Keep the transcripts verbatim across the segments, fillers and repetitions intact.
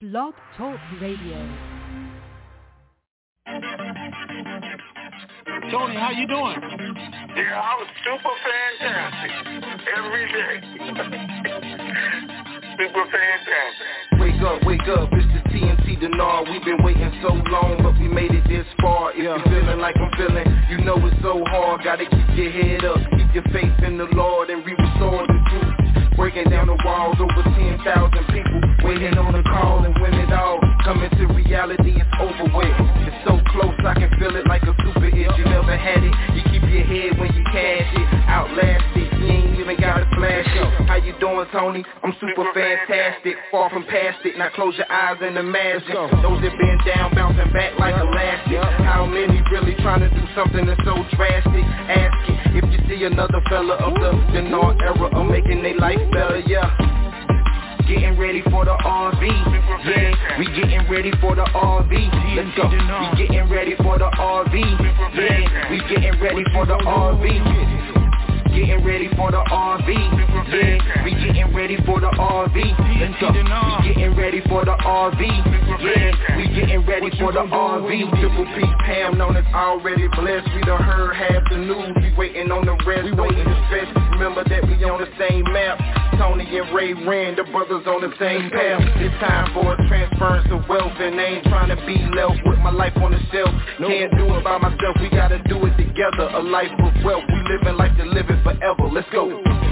Blog Talk Radio. Tony, how you doing? Yeah, I was super fantastic every day. Super fantastic. Wake up, wake up, it's the T N T Denard. We've been waiting so long, but we made it this far. If Yeah. you're feeling like I'm feeling, you know it's so hard. Gotta keep your head up, keep your faith in the Lord, and we restore the truth. Breaking down the walls, over ten thousand people waiting on the call, and when it all coming to reality, it's over with. It's so close, I can feel it like a super hit. You never had it, you keep your head when you cash it. Outlast it, you ain't even gotta flash it. How you doing, Tony? I'm super fantastic, far from past it. Now close your eyes and imagine those that been down, bouncing back like elastic. How many really trying to do something that's so drastic? Asking if you see another fella of the Denard era of making their life better, yeah. Getting ready for the R V, yeah. We getting ready for the R V. Let's go. We getting ready for the R V, yeah. We getting ready for the R V. Getting ready for the R V, yeah. We getting ready for the R V. Let's go. We getting ready for the R V, yeah. We getting ready for the R V. Triple P Pam known as already blessed. We done heard half the news. We waiting on the rest. We waiting to stress. Remember that we on the same map. Tony and Ray Rand, the brothers on the same path. It's time for a transference of wealth, and I ain't trying to be left with my life on the shelf. Can't do it by myself. We gotta do it together. A life of wealth. We living like to live it forever. Let's go.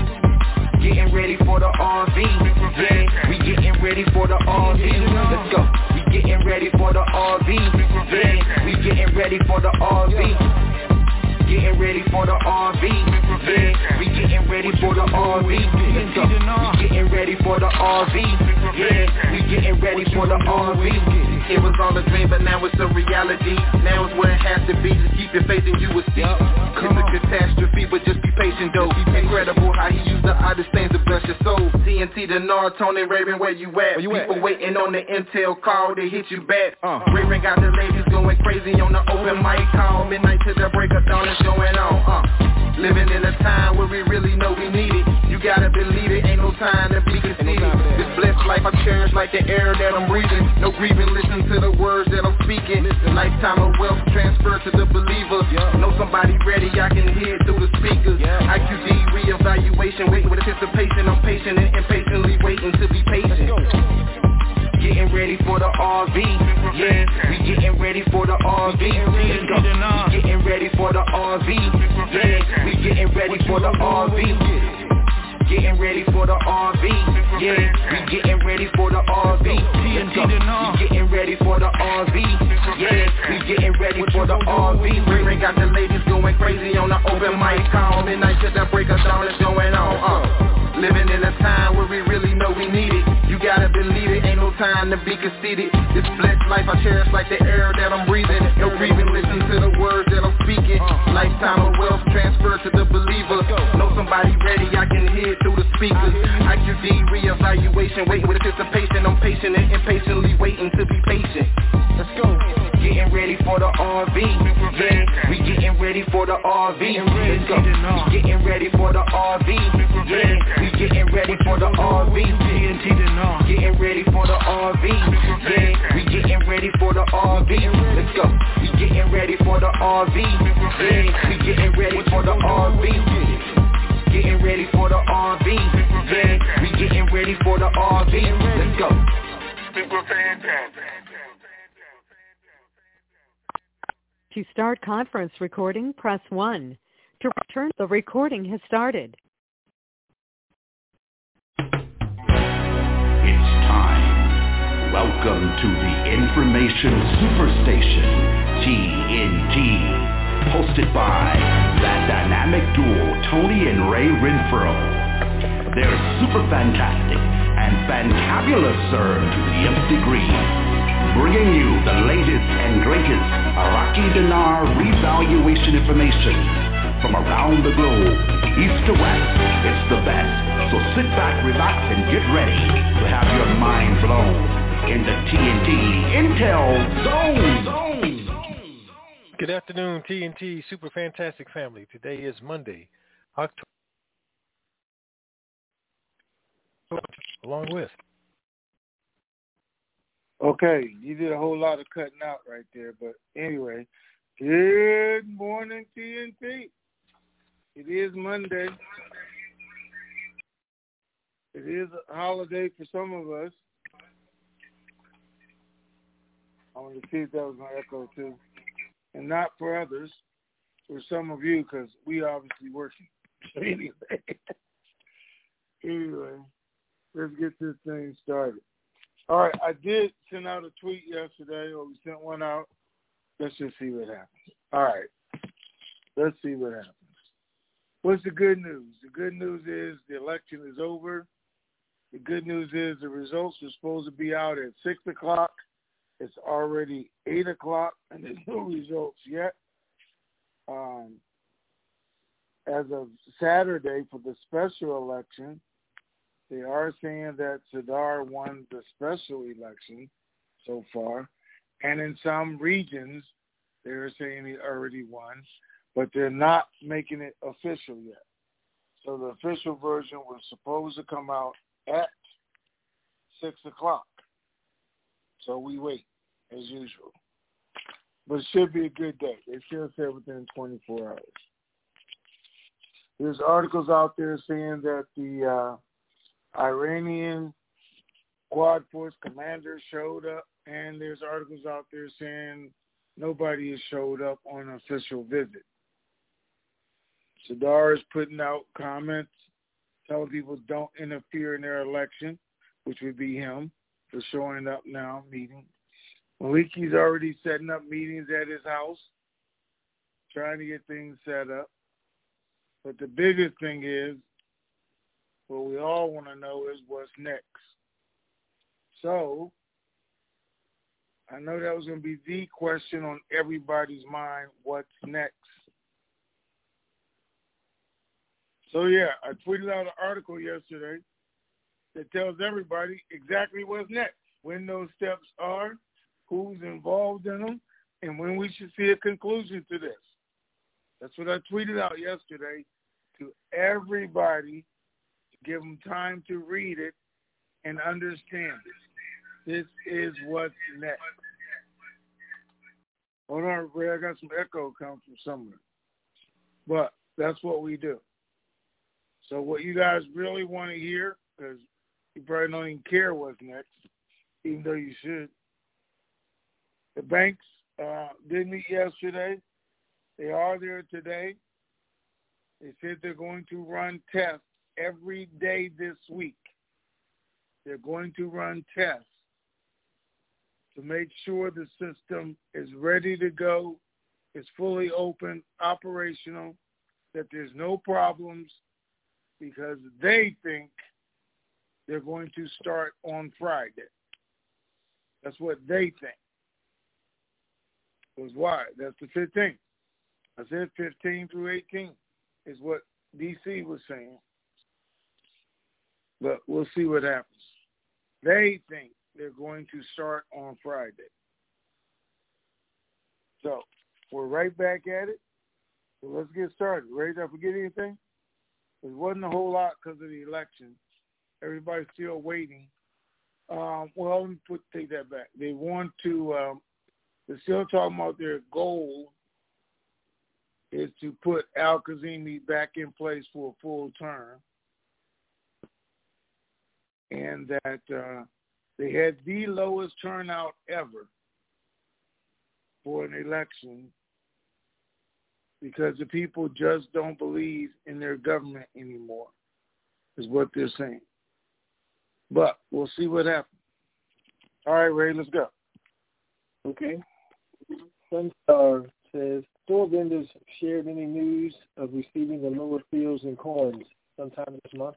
Getting ready for the R V, yeah. We getting ready for the R V. Let's go. We getting ready for the R V, yeah. We getting ready for the R V. Getting ready for the R V, yeah. We getting ready for the R V. Let's go. We getting ready for the R V, yeah. We getting ready for the R V. It was all a dream, but now it's a reality. Now it's where it has to be. Just keep your faith and you will see. It's a catastrophe, but just be patient though. Incredible how he used the oddest things to bless your soul. T N T Denard, Tony Raven, where you at? you People at? waiting on the intel call to hit you back. Uh. Raven got the ladies going crazy on the open mic call. Midnight to the break of dawn is going on. Uh. Living in a time where we really know we need it. You gotta believe it, ain't no time to be conceited. This blessed life I cherish like the air that I'm breathing. No grieving, listen to the words that I'm speaking. Lifetime of wealth transfer to the believer. Know somebody ready, I can hear it through the speakers. I Q D reevaluation, wait with anticipation. I'm patient and impatiently waiting to be patient. Getting ready for the R V, yeah. We getting ready for the R V. Let's go. We getting ready for the R V, yeah. We getting ready for the R V. Getting ready for the R V, yeah. We getting ready for the R V. Let's go. We getting ready for the R V, yeah. We getting ready for the R V. Ray got the ladies going crazy on the open mic call. Midnight to the break of dawn is going on. Uh. Living in a time where we really know we need it. You gotta believe it, ain't no time to be conceited. This blessed life I cherish like the air that I'm breathing. No grieving, listen to the words that I'm speaking. Lifetime of wealth transfer to the believer. Know somebody ready, I can hear it through the speakers. I Q D reevaluation, wait with anticipation. I'm patient and impatiently waiting to be patient. Let's go. Getting ready for the R V, yeah. We getting ready for the R V. Let's go. We getting ready for the R V, yeah. We getting ready for the R V. Getting ready for the R V, yeah. We getting ready for the R V. Let's go. We getting ready for the R V, yeah. We getting ready for the R V. Getting ready for the R V, yeah. We getting ready for the R V. Let's go. Super fantastic. To start conference recording, press one. To return, the recording has started. It's time. Welcome to the Information Superstation, T N T, hosted by that dynamic duo, Tony and Ray Renfro. They're super fantastic and fantabulous, sir, to the nth degree. Bringing you the latest and greatest Iraqi dinar revaluation information from around the globe, east to west. It's the best. So sit back, relax, and get ready to have your mind blown in the T N T Intel Zone. Good afternoon, T N T Super Fantastic family. Today is Monday, October. Along with Okay, you did a whole lot of cutting out right there, but anyway, good morning, T N T. It is Monday. It is a holiday for some of us. I want to see if that was going to echo too. And not for others, for some of you, because we obviously working. So anyway, anyway, let's get this thing started. All right, I did send out a tweet yesterday, or we sent one out. Let's just see what happens. All right, let's see what happens. What's the good news? The good news is the election is over. The good news is the results are supposed to be out at six o'clock. It's already eight o'clock, and there's no results yet. Um, as of Saturday for the special election, they are saying that Sadar won the special election so far. And in some regions, they're saying he already won, but they're not making it official yet. So the official version was supposed to come out at six o'clock. So we wait, as usual. But it should be a good day. They should say within twenty-four hours. There's articles out there saying that the uh, Iranian Quad Force commander showed up, and there's articles out there saying nobody has showed up on an official visit. Sadar is putting out comments telling people don't interfere in their election, which would be him for showing up now, meeting. Maliki's already setting up meetings at his house, trying to get things set up. But the biggest thing is, what we all want to know is what's next. So, I know that was going to be the question on everybody's mind, what's next? So, yeah, I tweeted out an article yesterday that tells everybody exactly what's next, when those steps are, who's involved in them, and when we should see a conclusion to this. That's what I tweeted out yesterday to everybody, to give them time to read it and understand it. This is what's next. Hold on, Ray, I got some echo coming from somewhere. But that's what we do. So what you guys really want to hear, because you probably don't even care what's next, even though you should. The banks uh, did meet yesterday. They are there today. They said they're going to run tests every day this week. They're going to run tests to make sure the system is ready to go, is fully open, operational, that there's no problems, because they think they're going to start on Friday. That's what they think. Because why? That's the fifteenth. I said fifteen through eighteen is what D C was saying. But we'll see what happens. They think they're going to start on Friday. So we're right back at it. So let's get started. Ready? Did I forget anything? There wasn't a whole lot because of the election. Everybody's still waiting. Um, well, let me put, take that back. They want to, um, they're still talking about their goal is to put Al-Kazemi back in place for a full term. And that uh, they had the lowest turnout ever for an election because the people just don't believe in their government anymore, is what they're saying. But we'll see what happens. All right, Ray, let's go. Okay. Sunstar says, store vendors shared any news of receiving the lower fields and coins sometime this month?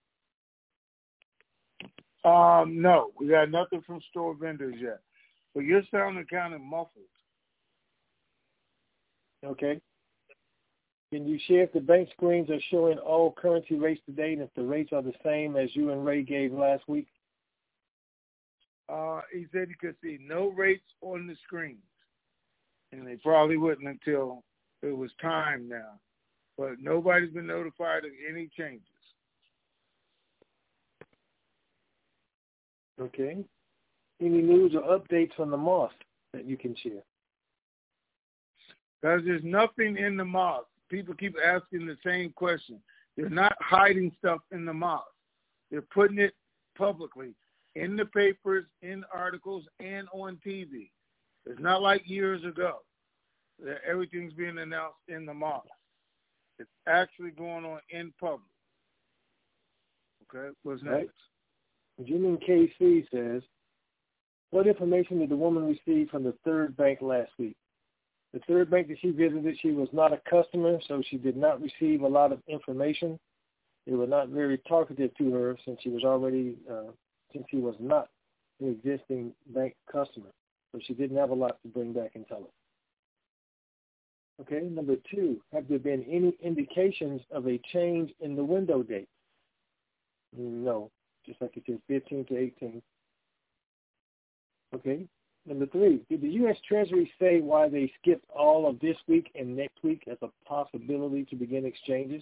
Um, no, we got nothing from store vendors yet. But you're sounding kind of muffled. Okay. Can you share if the bank screens are showing all currency rates today and if the rates are the same as you and Ray gave last week? Uh, he said he could see no rates on the screens. And they probably wouldn't until it was time now. But nobody's been notified of any changes. Okay. any news or updates from the mosque that you can share? Because there's nothing in the mosque. People keep asking the same question. They're not hiding stuff in the mosque. They're putting it publicly in the papers, in articles, and on T V. It's not like years ago that everything's being announced in the mosque. It's actually going on in public. Okay, what's next? Right. Jimmy K C says, what information did the woman receive from the third bank last week? The third bank that she visited, she was not a customer, so she did not receive a lot of information. They were not very talkative to her since she was already, uh, since she was not an existing bank customer. So she didn't have a lot to bring back and tell her. Okay, number two, have there been any indications of a change in the window date? No, just like it says fifteen to eighteen. Okay, number three, did the U S Treasury say why they skipped all of this week and next week as a possibility to begin exchanges?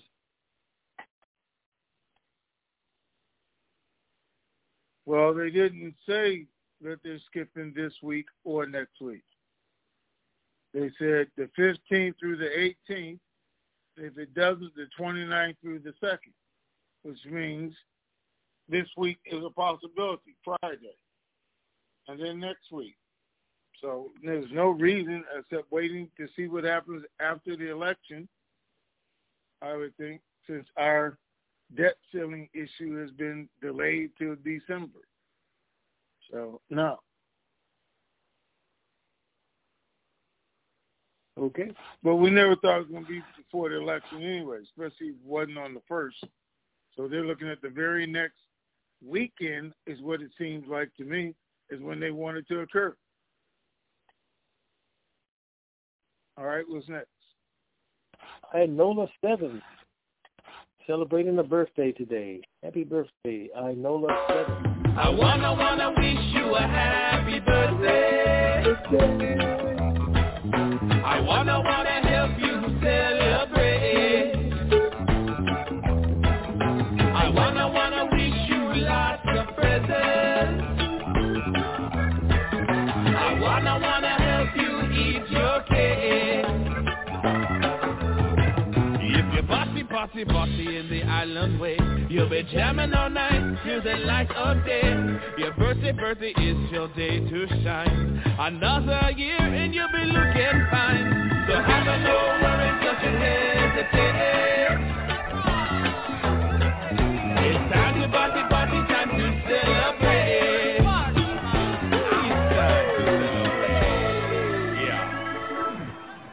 Well, they didn't say that they're skipping this week or next week. They said the fifteenth through the eighteenth. If it doesn't, the twenty-ninth through the second, which means this week is a possibility, Friday, and then next week. So there's no reason except waiting to see what happens after the election, I would think, since our debt ceiling issue has been delayed till December. So, no. Okay. But we never thought it was going to be before the election anyway, especially if it wasn't on the first. So they're looking at the very next weekend is what it seems like to me, is when they want it to occur. All right, what's next? I Nola seven, celebrating a birthday today. Happy birthday, I Nola seven. I wanna wanna wish you a happy birthday. I wanna wanna help you celebrate. I wanna wanna wish you lots of presents. I wanna wanna help you eat your cake. If you're bossy, bossy, bossy in the island way, you'll be jamming all night till the light of day. Your birthday, birthday is your day to shine. Another year and you'll be looking fine. So have a no worries, don't hesitate. It's time to party, party, time to celebrate. It's time to celebrate. Yeah.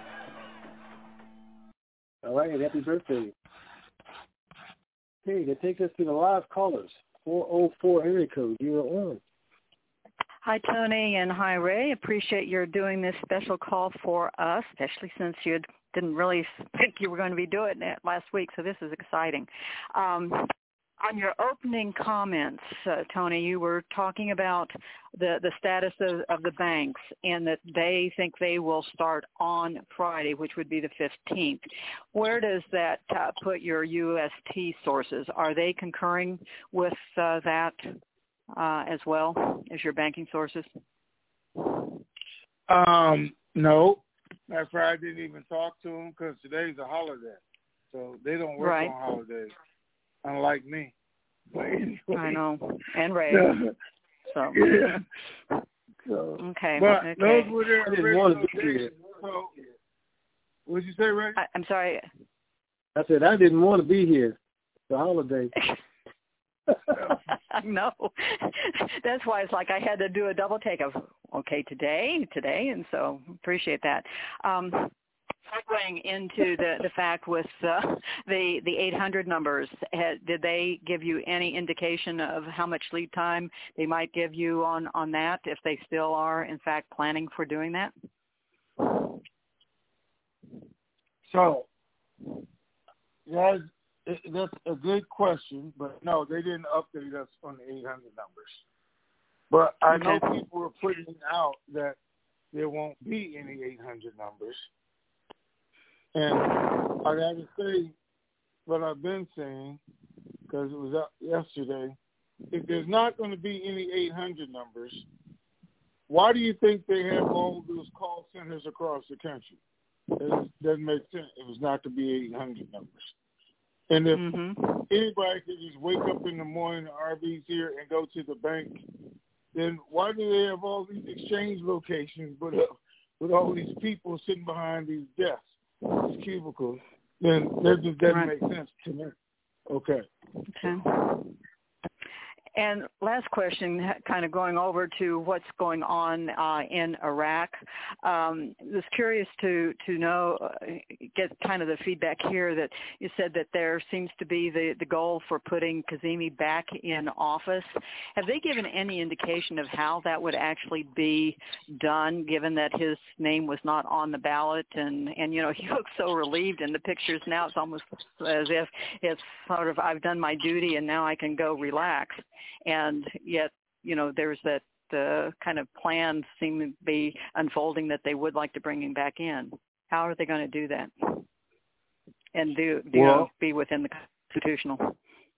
All right, happy birthday. Okay, that takes us to the live callers. four oh four area code, you're on. Hi, Tony, and hi, Ray. Appreciate your doing this special call for us, especially since you didn't really think you were going to be doing it last week, so this is exciting. Um, on your opening comments, uh, Tony, you were talking about the, the status of, of the banks and that they think they will start on Friday, which would be the fifteenth. Where does that uh, put your U S T sources? Are they concurring with uh, that? Uh, as well as your banking sources? Um, no. Matter of fact, I didn't even talk to them because today's a holiday. So they don't work right. on holidays, unlike me. But anyway. I know. And Ray. so. Yeah. So, okay. But okay. those were their original days. days. So, what did you say, Ray? I, I'm sorry. I said I didn't want to be here. The holiday. No, that's why it's like I had to do a double take of, okay, today, today, and so appreciate that. Um, segueing into the, the fact with uh, the the eight hundred numbers, had, did they give you any indication of how much lead time they might give you on, on that, if they still are, in fact, planning for doing that? So, guys, that's a good question, but no, they didn't update us on the eight hundred numbers. But I know okay. people are putting out that there won't be any eight hundred numbers. And I got to say what I've been saying, because it was up yesterday, if there's not going to be any eight hundred numbers, why do you think they have all those call centers across the country? It doesn't make sense. It was not to be eight hundred numbers. And if mm-hmm. anybody could just wake up in the morning, the R V's here, and go to the bank, then why do they have all these exchange locations with, uh, with all these people sitting behind these desks, these cubicles? Then that just doesn't right. make sense to me. Okay. Okay. And last question, kind of going over to what's going on uh, in Iraq. Um, I was curious to to know, uh, get kind of the feedback here that you said that there seems to be the, the goal for putting Kazemi back in office. Have they given any indication of how that would actually be done, given that his name was not on the ballot? And, and you know, he looks so relieved in the pictures now. It's almost as if it's sort of, I've done my duty and now I can go relax. And yet, you know, there's that uh, kind of plan seem to be unfolding that they would like to bring him back in. How are they going to do that? And do, do well, you know, be within the constitutional?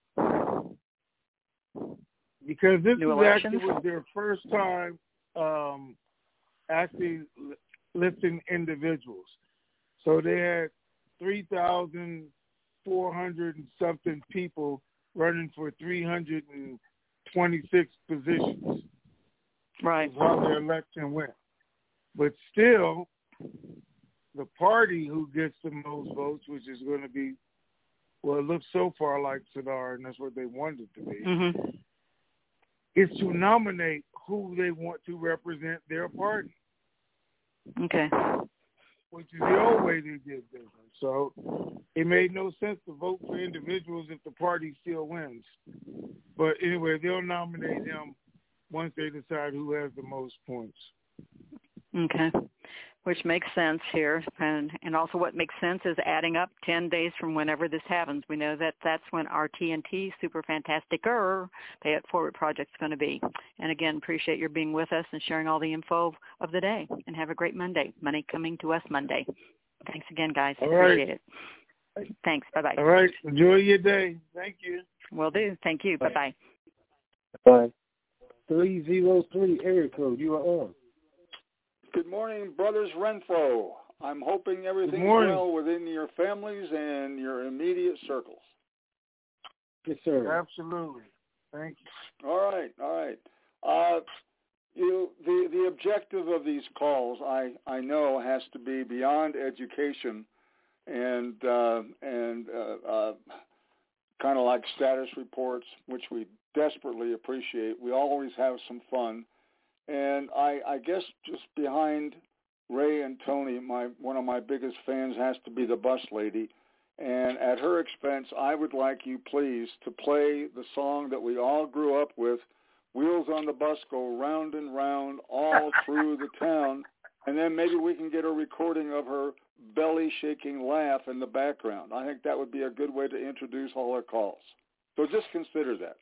Because this New is elections? actually was their first time um, actually lifting individuals. So they had three thousand four hundred and something people running for three hundred twenty-six positions. Right. That's how their election went. But still, the party who gets the most votes, which is going to be, well, it looks so far like Sadar, and that's what they wanted it to be, mm-hmm. is to nominate who they want to represent their party. Okay. Which is the old way they did business. So it made no sense to vote for individuals if the party still wins. But anyway, they'll nominate him once they decide who has the most points. Okay. Which makes sense here. And and also what makes sense is adding up ten days from whenever this happens. We know that that's when our T N T Super Fantastic-er Pay It Forward project is going to be. And again, appreciate your being with us and sharing all the info of the day. And have a great Monday. Money coming to us Monday. Thanks again, guys. All appreciate right. it. Thanks. Bye-bye. All right. Enjoy your day. Thank you. Will do. Thank you. Bye-bye. Bye. three zero three area code. You are on. Good morning, Brothers Renfro. I'm hoping everything's well within your families and your immediate circles. Yes, sir. Absolutely. Thank you. All right, all right. Uh, you, the the objective of these calls, I, I know, has to be beyond education and uh, and uh, uh, kind of like status reports, which we desperately appreciate. We always have some fun. And I, I guess just behind Ray and Tony, my one of my biggest fans has to be the bus lady. And at her expense, I would like you, please, to play the song that we all grew up with, Wheels on the Bus Go Round and Round all through the town. And then maybe we can get a recording of her belly-shaking laugh in the background. I think that would be a good way to introduce all our calls. So just consider that.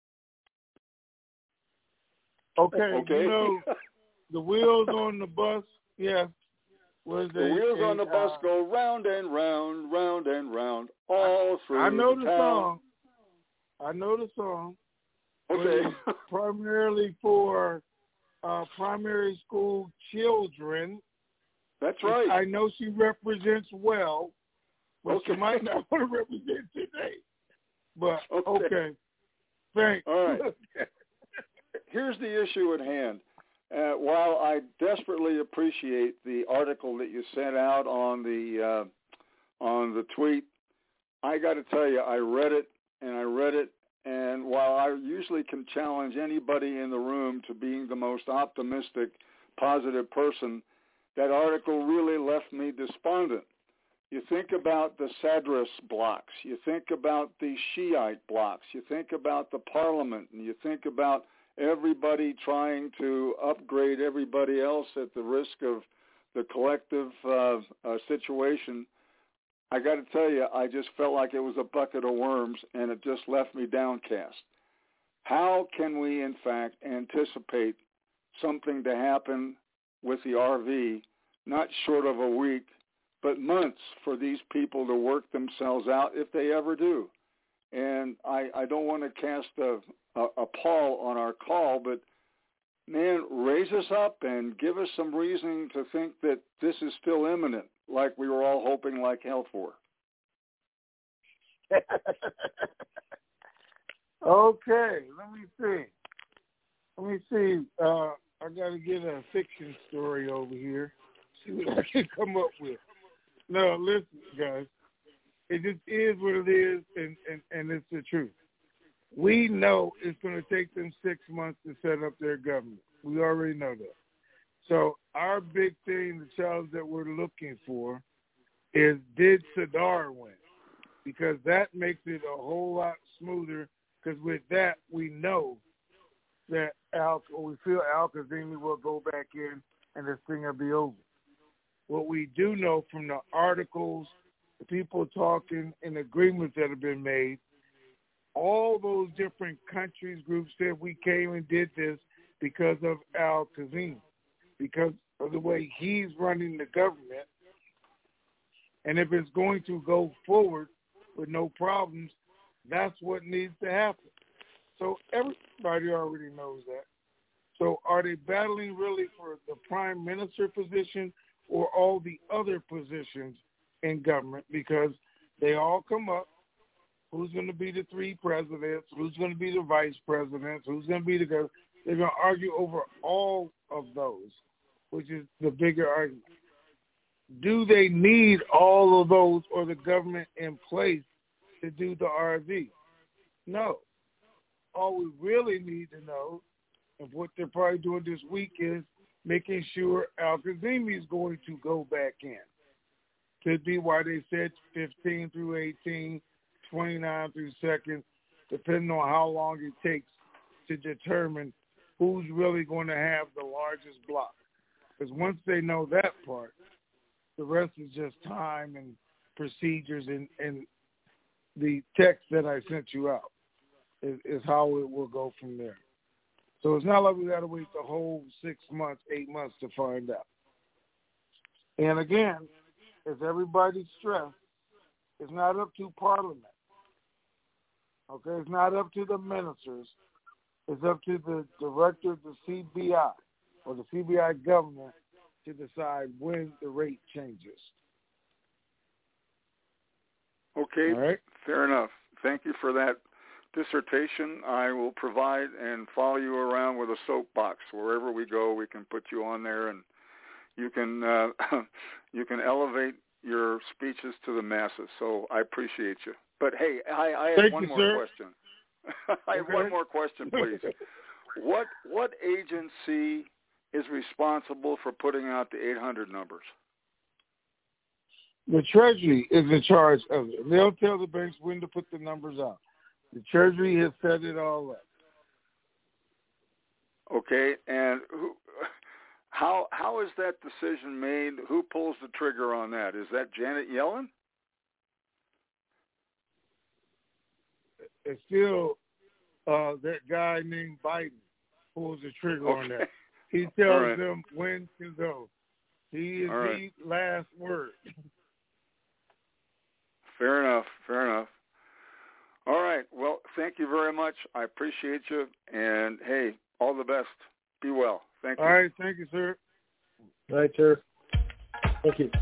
Okay, okay. You know, the wheels on the bus, yeah. Was the a, wheels a, on the bus uh, go round and round, round and round, all through I know the, the town. song. I know the song. Okay. It's primarily for uh, primary school children. That's right. I know she represents well, but okay. she might not want to represent today. But, okay. okay. Thanks. All right. Here's the issue at hand. Uh, while I desperately appreciate the article that you sent out on the uh, on the tweet, I got to tell you, I read it and I read it, and while I usually can challenge anybody in the room to being the most optimistic, positive person, that article really left me despondent. You think about the Sadras blocks, you think about the Shiite blocks, you think about the parliament, and you think about everybody trying to upgrade everybody else at the risk of the collective uh, uh, situation. I got to tell you, I just felt like it was a bucket of worms, and it just left me downcast. How can we, in fact, anticipate something to happen with the R V, not short of a week, but months for these people to work themselves out if they ever do? And I, I don't want to cast a, a, a pall on our call, but man, raise us up and give us some reasoning to think that this is still imminent, like we were all hoping like hell for. Okay, let me see. Let me see. Uh, I got to get a fiction story over here. See what I can come up with. No, listen, guys. It just is what it is, and, and, and it's the truth. We know it's going to take them six months to set up their government. We already know that. So our big thing, the challenge that we're looking for is, did Sadr win? Because that makes it a whole lot smoother, because with that, we know that Al, or we feel Al-Kazemi will go back in and this thing will be over. What we do know from the articles, the people talking, and agreements that have been made, all those different countries, groups said we came and did this because of Al-Kazemi, because of the way he's running the government. And if it's going to go forward with no problems, that's what needs to happen. So everybody already knows that. So are they battling really for the prime minister position or all the other positions in government? Because they all come up. Who's going to be the three presidents? Who's going to be the vice presidents? Who's going to be the governor? They're going to argue over all of those, which is the bigger argument. Do they need all of those or the government in place to do the R V? No. All we really need to know, and what they're probably doing this week, is making sure Al-Kazemi is going to go back in. Could be why they said fifteen through eighteen, twenty-nine through second, depending on how long it takes to determine who's really going to have the largest block. Because once they know that part, the rest is just time and procedures, and, and the text that I sent you out is, is how it will go from there. So it's not like we got to wait the whole six months, eight months to find out. And again, as everybody stressed, it's not up to Parliament. Okay, it's not up to the ministers. It's up to the director of the C B I or the C B I governor to decide when the rate changes. Okay, all right. Fair enough. Thank you for that dissertation. I will provide and follow you around with a soapbox. Wherever we go, we can put you on there, and you can uh, you can elevate your speeches to the masses. So I appreciate you. But hey, I, I have Thank one you, more sir. question. I have okay. one more question, please. What what agency is responsible for putting out the eight hundred numbers? The Treasury is in charge of it. They'll tell the banks when to put the numbers out. The Treasury has set it all up. Okay, and who, how how is that decision made? Who pulls the trigger on that? Is that Janet Yellen? It's still uh, that guy named Biden pulls the trigger okay. on that. He tells right. them when to go. He is all right. the last word. Fair enough. Fair enough. All right. Well, thank you very much. I appreciate you. And, hey, all the best. Be well. Thank you. All right. Thank you, sir. All right, sir. Thank you.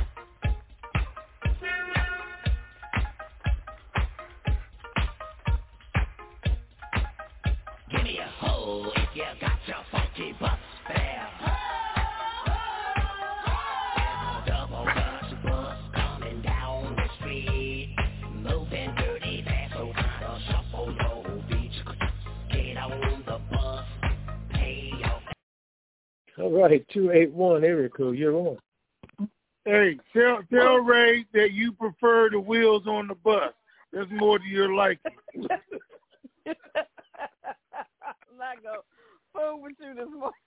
Give me a hole if you got your funky bus fare. Double Dutch bus coming down the street, moving dirty fast, so kind of shuffle your feet. Get on the bus, pay your. All right, two eight one area code. You're on. Hey, tell tell Ray that you prefer the wheels on the bus. That's more to your liking. I'm not going to fool with you this morning.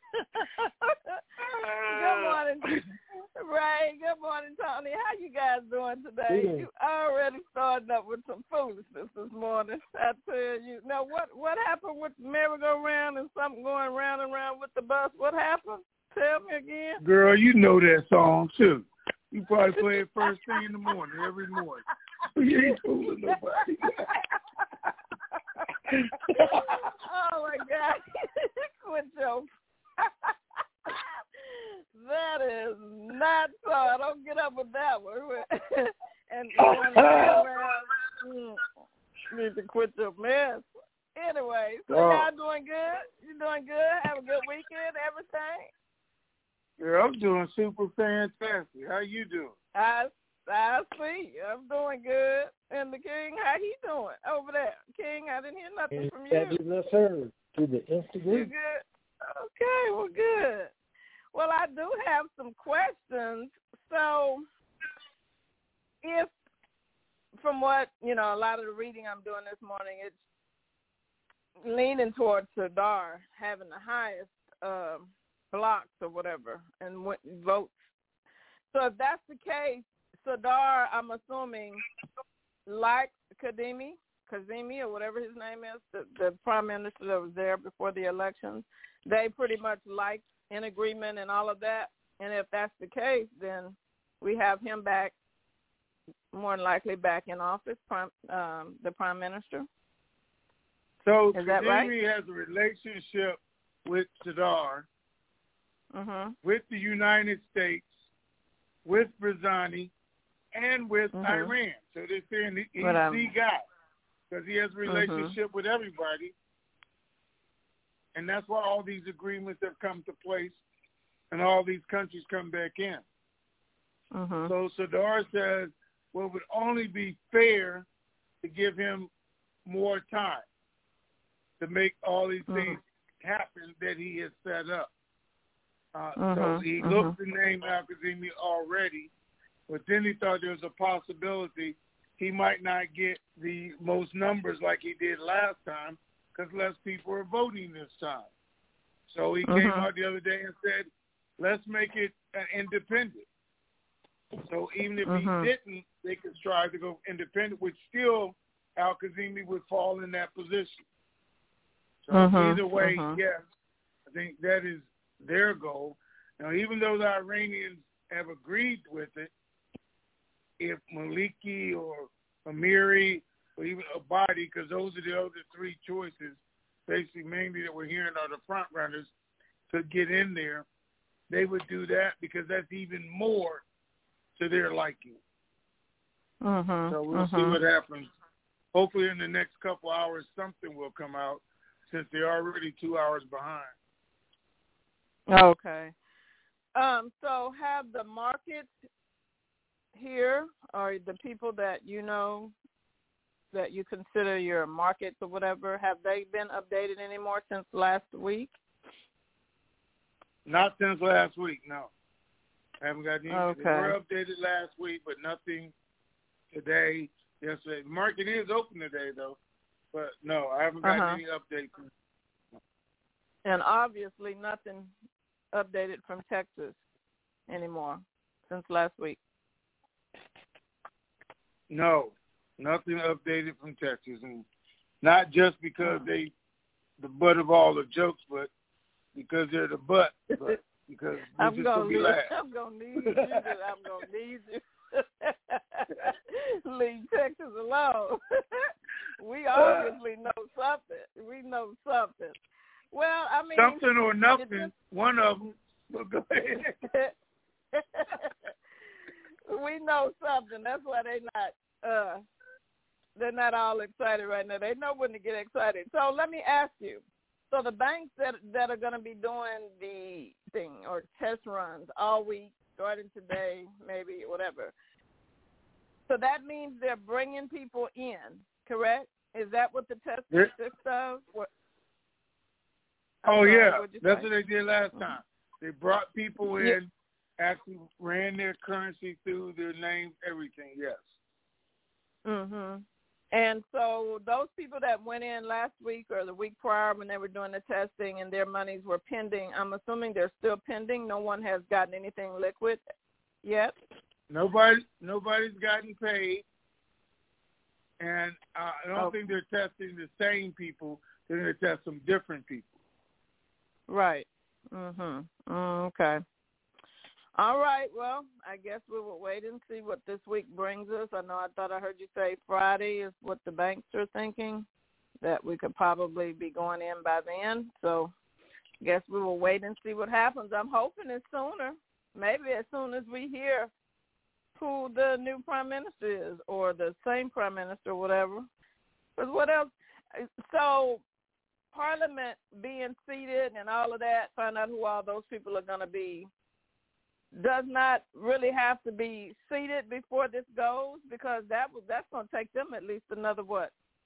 Good morning, Ray. Good morning, Tony. How you guys doing today? Yeah. You already started up with some foolishness this morning. I tell you. Now, what what happened with the merry-go-round and something going round and round with the bus? What happened? Tell me again. Girl, you know that song, too. You probably play it first thing in the morning, every morning. You ain't fooling nobody. Oh, my God. Quit your That is not so. I don't get up with that one. And going around, mm, need to quit your mess. Anyway, so oh. y'all doing good? You doing good? Have a good weekend, everything? Yeah, I'm doing super fantastic. How you doing? I, I see. I'm doing good. And the King, how he doing over there? King, I didn't hear nothing from you. Fabulous, sir. To the Instagram. You good? Okay, well, good. Well, I do have some questions. So, if, from what, you know, a lot of the reading I'm doing this morning, it's leaning towards Sardar having the highest uh, blocks or whatever and votes. So if that's the case, Sardar, I'm assuming, like Kadimi, Kazemi or whatever his name is, the, the prime minister that was there before the elections, they pretty much like in agreement and all of that. And if that's the case, then we have him back, more than likely back in office, prime, um, the prime minister. So is that Kadimi right? has a relationship with Sardar, mm-hmm. with the United States, with Barzani, and with mm-hmm. Iran. So they're saying he, he's um, the guy because he has a relationship mm-hmm. with everybody. And that's why all these agreements have come to place and all these countries come back in. Mm-hmm. So Sardar says, well, it would only be fair to give him more time to make all these mm-hmm. things happen that he has set up. Uh, mm-hmm. So he mm-hmm. looked to name Al-Kazemi already, but then he thought there was a possibility he might not get the most numbers like he did last time because less people are voting this time. So he mm-hmm. came out the other day and said, let's make it uh, independent. So even if mm-hmm. he didn't, they could strive to go independent, which still Al-Kazemi would fall in that position. So mm-hmm. either way, mm-hmm. yes, I think that is their goal. Now, even though the Iranians have agreed with it, if Maliki or Amiri or even Abadi, because those are the other three choices, basically mainly that we're hearing are the front runners, to get in there, they would do that because that's even more to their liking. Mm-hmm. So we'll mm-hmm. see what happens. Hopefully in the next couple hours something will come out since they're already two hours behind. Okay. Um, so have the markets here, or the people that you know that you consider your markets or whatever, have they been updated anymore since last week? Not since last week, no. I haven't got any. Okay. They were updated last week, but nothing today. Yesterday. The market is open today, though. But, no, I haven't got uh-huh. any updates. And obviously nothing updated from Texas anymore since last week. No, nothing updated from Texas. And not just because oh. they the butt of all the jokes, but because they're the butt. But because I'm just gonna be need, last. I'm gonna need you. To, I'm gonna need you. Leave Texas alone. We obviously know something. We know something. Well, I mean, something or nothing. Just, one of them. Well, go ahead. We know something. That's why they're not. Uh, they're not all excited right now. They know when to get excited. So let me ask you. So the banks that that are going to be doing the thing or test runs all week, starting today, maybe whatever. So that means they're bringing people in, correct? Is that what the test yeah. consists of? What? Oh, sorry, yeah. That's say? what they did last mm-hmm. time. They brought people in, yeah. actually ran their currency through, their names, everything, yes. Mm-hmm. And so those people that went in last week or the week prior when they were doing the testing and their monies were pending, I'm assuming they're still pending. No one has gotten anything liquid yet? Nobody, nobody's gotten paid. And uh, I don't okay. think they're testing the same people. They're going to test some different people. Right. Mhm. Mm, okay. All right. Well, I guess we will wait and see what this week brings us. I know I thought I heard you say Friday is what the banks are thinking, that we could probably be going in by then. So guess we will wait and see what happens. I'm hoping it's sooner, maybe as soon as we hear who the new prime minister is or the same prime minister or whatever. Because what else? So Parliament being seated and all of that, find out who all those people are going to be, does not really have to be seated before this goes, because that was that's going to take them at least another, what?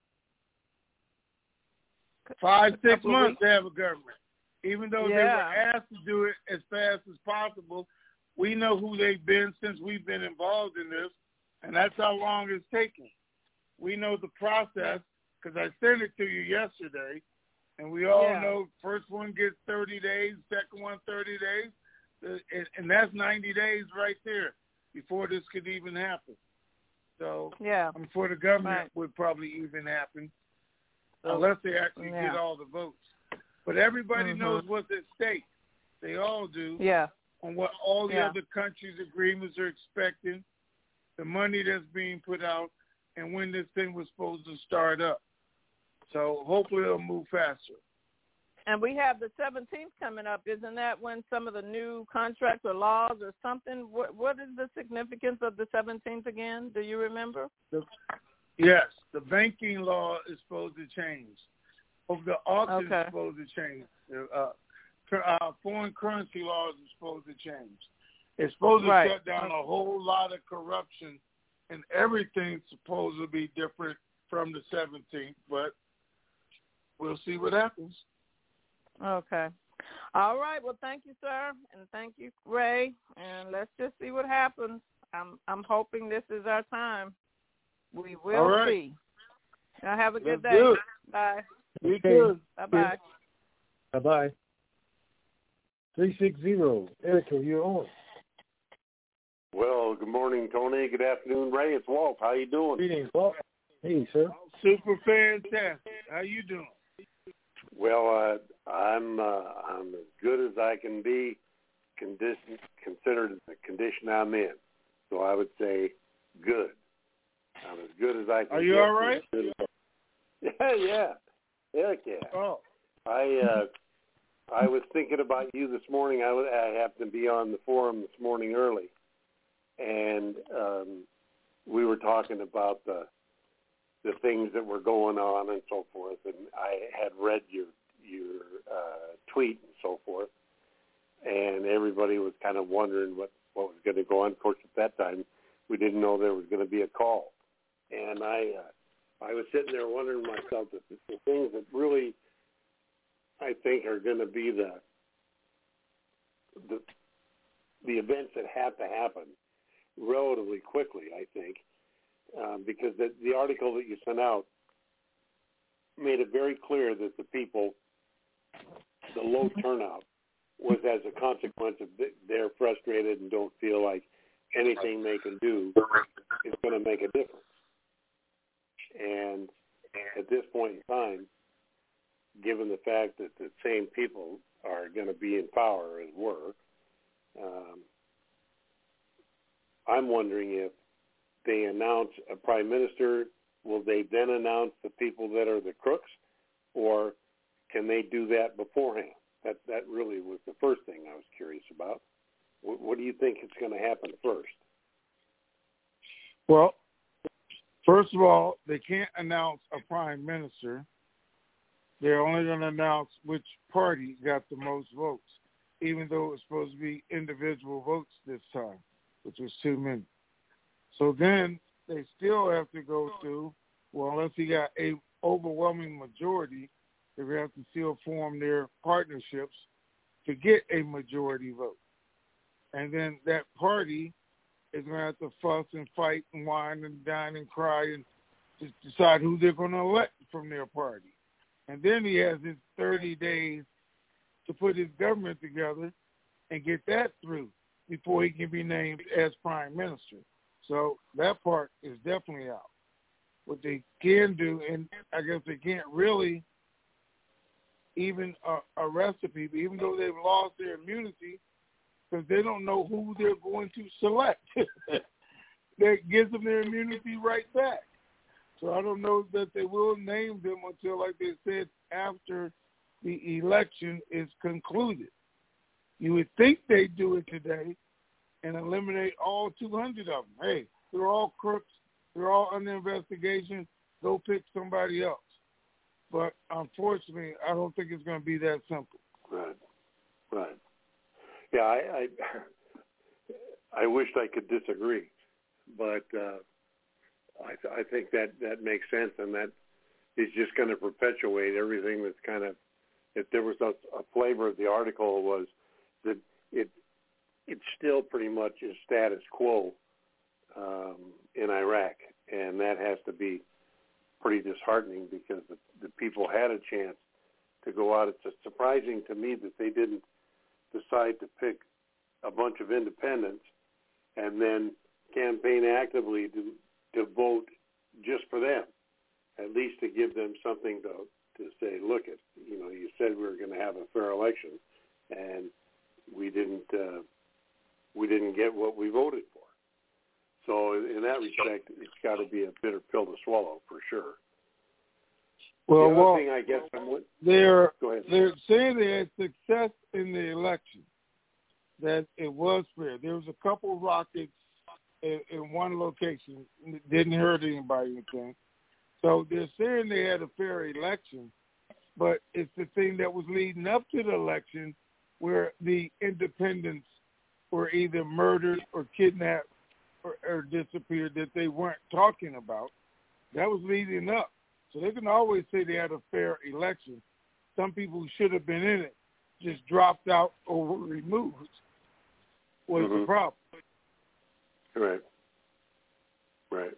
Five, six months to have a government. Even though yeah. they were asked to do it as fast as possible, we know who they've been since we've been involved in this, and that's how long it's taken. We know the process because I sent it to you yesterday, and we all yeah. know first one gets thirty days, second one thirty days, and that's ninety days right there before this could even happen. So yeah. before the government right. would probably even happen, so, unless they actually yeah. get all the votes. But everybody mm-hmm. knows what's at stake. They all do. Yeah. On what all the yeah. other countries' agreements are expecting, the money that's being put out, and when this thing was supposed to start up. So hopefully it'll move faster. And we have the seventeenth coming up. Isn't that when some of the new contracts or laws or something? What, what is the significance of the seventeenth again? Do you remember? The, yes. The banking law is supposed to change. Of the auction okay. is supposed to change. Uh, uh, foreign currency laws are supposed to change. It's supposed to right. shut down a whole lot of corruption, and everything's supposed to be different from the seventeenth, but we'll see what happens. Okay. All right. Well, thank you, sir, and thank you, Ray, and let's just see what happens. I'm I'm hoping this is our time. We will All right. see. Now have a good Let's day. do it. Bye. You too. Bye-bye. Bye-bye. three six zero. Erica, you're on. Well, good morning, Tony. Good afternoon, Ray. It's Walt. How you doing? Greetings, Walt. Hey, sir. Super fantastic. How you doing? Well, uh, I'm uh, I'm as good as I can be, condition, considered the condition I'm in. So I would say good. I'm as good as I can. Are you get all right? Yeah, yeah. Heck yeah. Oh. I uh, I was thinking about you this morning. I, w- I happened to be on the forum this morning early, and um, we were talking about the the things that were going on and so forth. And I had read your your uh, tweet and so forth, and everybody was kind of wondering what, what was going to go on. Of course, at that time, we didn't know there was going to be a call, and I uh, I was sitting there wondering to myself that the, the things that really I think are going to be the the the events that have to happen relatively quickly, I think. Um, because the, the article that you sent out made it very clear that the people, the low turnout, was as a consequence of they're frustrated and don't feel like anything they can do is going to make a difference. And at this point in time, given the fact that the same people are going to be in power as were, um, I'm wondering if they announce a prime minister, will they then announce the people that are the crooks, or can they do that beforehand? That that really was the first thing I was curious about. What, what do you think is going to happen first? Well, first of all, they can't announce a prime minister. They're only going to announce which party got the most votes, even though it was supposed to be individual votes this time, which was too many. So then they still have to go through, well, unless he got a overwhelming majority, they have to still form their partnerships to get a majority vote. And then that party is going to have to fuss and fight and whine and dine and cry and just decide who they're going to elect from their party. And then he has his thirty days to put his government together and get that through before he can be named as prime minister. So that part is definitely out. What they can do, and I guess they can't really even uh, arrest the people, even though they've lost their immunity, because they don't know who they're going to select. That gives them their immunity right back. So I don't know that they will name them until, like they said, after the election is concluded. You would think they'd do it today and eliminate all two hundred of them. Hey, they're all crooks. They're all under investigation. Go pick somebody else. But unfortunately, I don't think it's going to be that simple. Right, right. Yeah, I I, I wished I could disagree, but uh, I, I think that, that makes sense, and that is just going to perpetuate everything that's kind of, if there was a, a flavor of the article was that it it still pretty much is status quo um, in Iraq, and that has to be pretty disheartening because the, the people had a chance to go out. It's surprising to me that they didn't decide to pick a bunch of independents and then campaign actively to to vote just for them, at least to give them something to to say, look, it, you know, you said we were going to have a fair election, and we didn't uh, we didn't get what we voted for. So in that respect, it's got to be a bitter pill to swallow for sure. Well, the other well thing I guess I'm, they're go ahead. they're saying they had success in the election, that it was fair. There was a couple of rockets in, in one location, didn't hurt anybody, anything. So they're saying they had a fair election, but it's the thing that was leading up to the election where the independents were either murdered or kidnapped or, or disappeared that they weren't talking about. That was leading up. So they can always say they had a fair election. Some people who should have been in it just dropped out or were removed. Was mm-hmm. the problem? Right. Right.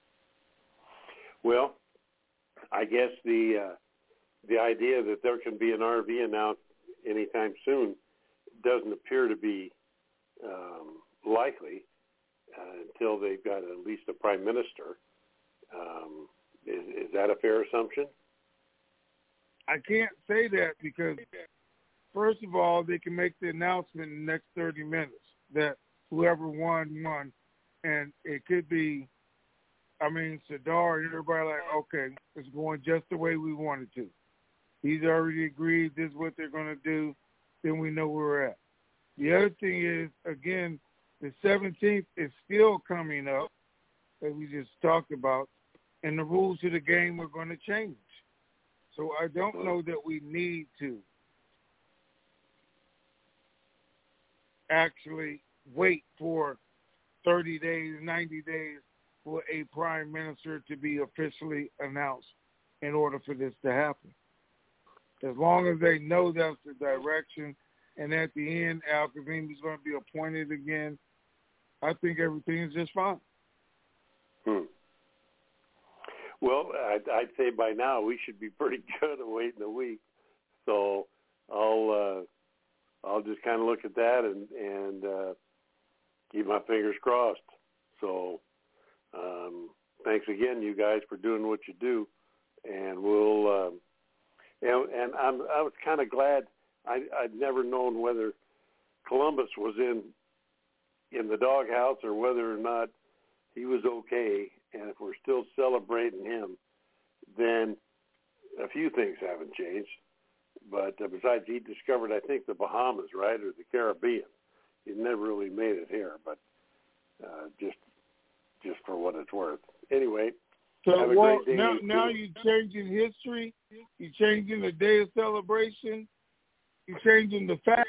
Well, I guess the uh, the idea that there can be an R V announced anytime soon doesn't appear to be um, likely uh, until they've got at least a prime minister. Um, is, is that a fair assumption? I can't say that because, first of all, they can make the announcement in the next thirty minutes that whoever won, won. And it could be, I mean, Sadar and everybody like, okay, it's going just the way we want it to. He's already agreed this is what they're going to do. Then we know where we're at. The other thing is, again, the seventeenth is still coming up, as we just talked about, and the rules of the game are going to change. So I don't know that we need to actually wait for thirty days, ninety days for a prime minister to be officially announced in order for this to happen. As long as they know that's the direction, and at the end, Al-Kadhimi is going to be appointed again, I think everything is just fine. Hmm. Well, I'd, I'd say by now we should be pretty good at waiting a week. So I'll uh, I'll just kind of look at that and and uh, keep my fingers crossed. So um, thanks again, you guys, for doing what you do, and we'll. Uh, and, and I'm I was kind of glad. I, I'd never known whether Columbus was in in the doghouse or whether or not he was okay. And if we're still celebrating him, then a few things haven't changed. But uh, besides, he discovered, I think, the Bahamas, right, or the Caribbean. He never really made it here, but uh, just just for what it's worth. Anyway, so have a well, great day. now, now you're changing history. You're changing the day of celebration. You're changing the facts.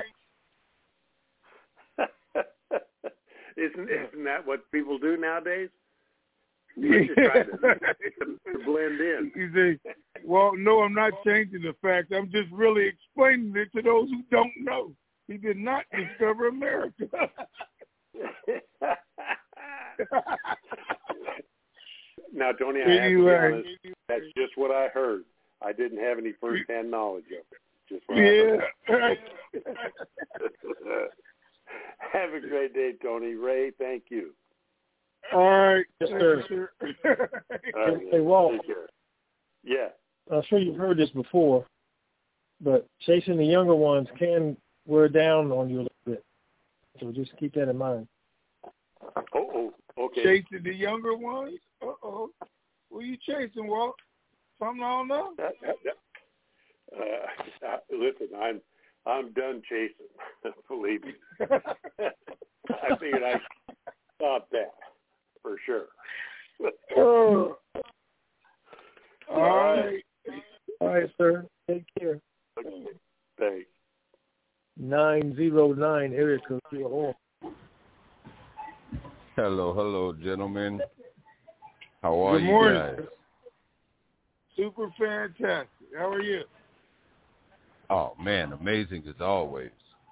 isn't isn't that what people do nowadays? Just try to, to, to blend in. You say, well, no, I'm not changing the facts. I'm just really explaining it to those who don't know. He did not discover America. Now, Tony, I have to be honest, that's just what I heard. I didn't have any first-hand knowledge of it. Just what yeah. I heard. Have a great day, Tony. Ray, thank you. All right. Yes, sir. All right. Hey, Walt. Yeah. I'm sure you've heard this before, but chasing the younger ones can wear down on you a little bit. So just keep that in mind. Oh, okay. Chasing the younger ones? Uh-oh. Who are you chasing, Walt? Something I don't know? Uh, listen, I'm I'm done chasing. Believe me. I figured I stop that for sure. Oh. All All right. right. All right, sir. Take care. Okay. Thanks. nine zero nine area code. You are on. Hello, hello, gentlemen. How are Good you morning. guys? Super fantastic. How are you? Oh, man, amazing as always.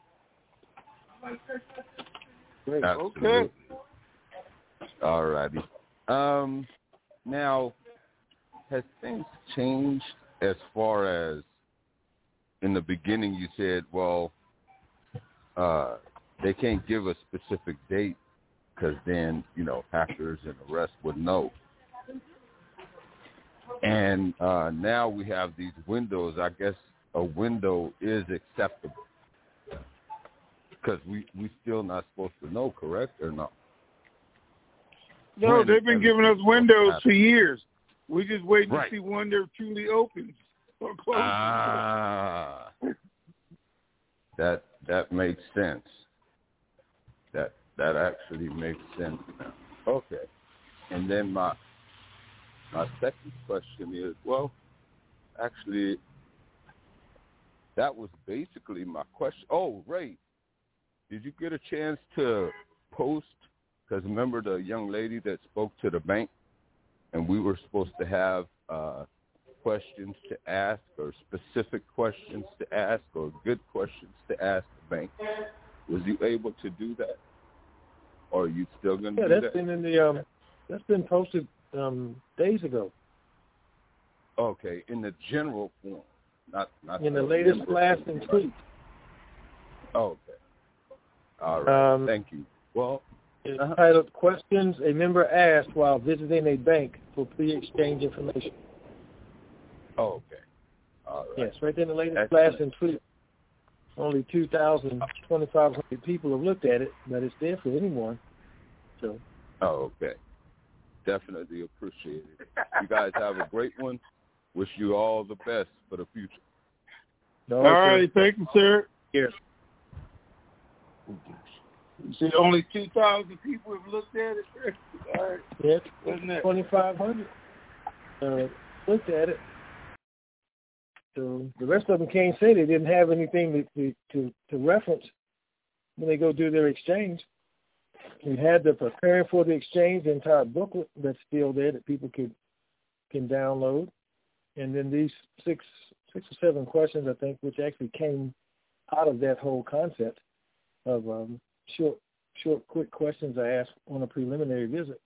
Great. Absolutely. Okay. All righty. Um, now, has things changed as far as in the beginning you said, well, uh, they can't give a specific date because then, you know, hackers and the rest would know. And uh, now we have these windows. I guess a window is acceptable because we we still not supposed to know, correct or not? No, When they've been giving us windows for years. We just waiting Right. to see when they're truly opens or closes. Ah, that that makes sense. That that actually makes sense now. Okay, and then my my second question is, well, actually, that was basically my question. Oh, Ray, did you get a chance to post? Because remember the young lady that spoke to the bank, and we were supposed to have uh, questions to ask or specific questions to ask or good questions to ask the bank. Was you able to do that? Or are you still going to Yeah, do that's that? been in the um, that's been posted um, days ago. Okay, in the general form, not not In the the latest member blast form. and tweet. Okay. All right. Um, Thank you. Well, it's uh-huh. titled "Questions a Member Asked While Visiting a Bank for Pre-Exchange Information." Oh, okay. All right. Yes, right there in the latest Excellent. blast and tweet. Only two thousand, twenty-five hundred people have looked at it, but it's there for anyone. So. Oh, okay. Definitely appreciate it. You guys have a great one. Wish you all the best for the future. All right, thank you, sir. Here. You see, only two thousand people have looked at it. All right. Yes, Wasn't it? twenty-five hundred uh, looked at it. So the rest of them can't say they didn't have anything to, to, to reference when they go do their exchange. We had the preparing for the exchange, the entire booklet that's still there that people could can download. And then these six six or seven questions, I think, which actually came out of that whole concept of um, short, short, quick questions I asked on a preliminary visit.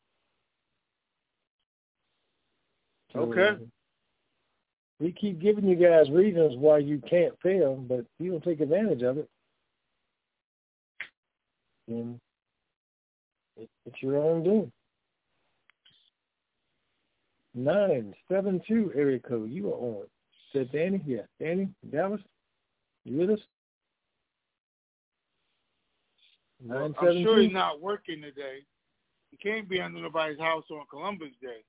So, Okay. we keep giving you guys reasons why you can't fail, but you don't take advantage of it. And it's your own doing. Nine seven two area code. You are on. Said Danny. Yeah, Danny, Dallas. You with us? Well, Nine I'm seven sure two. he's not working today. He can't be under nobody's house on Columbus Day.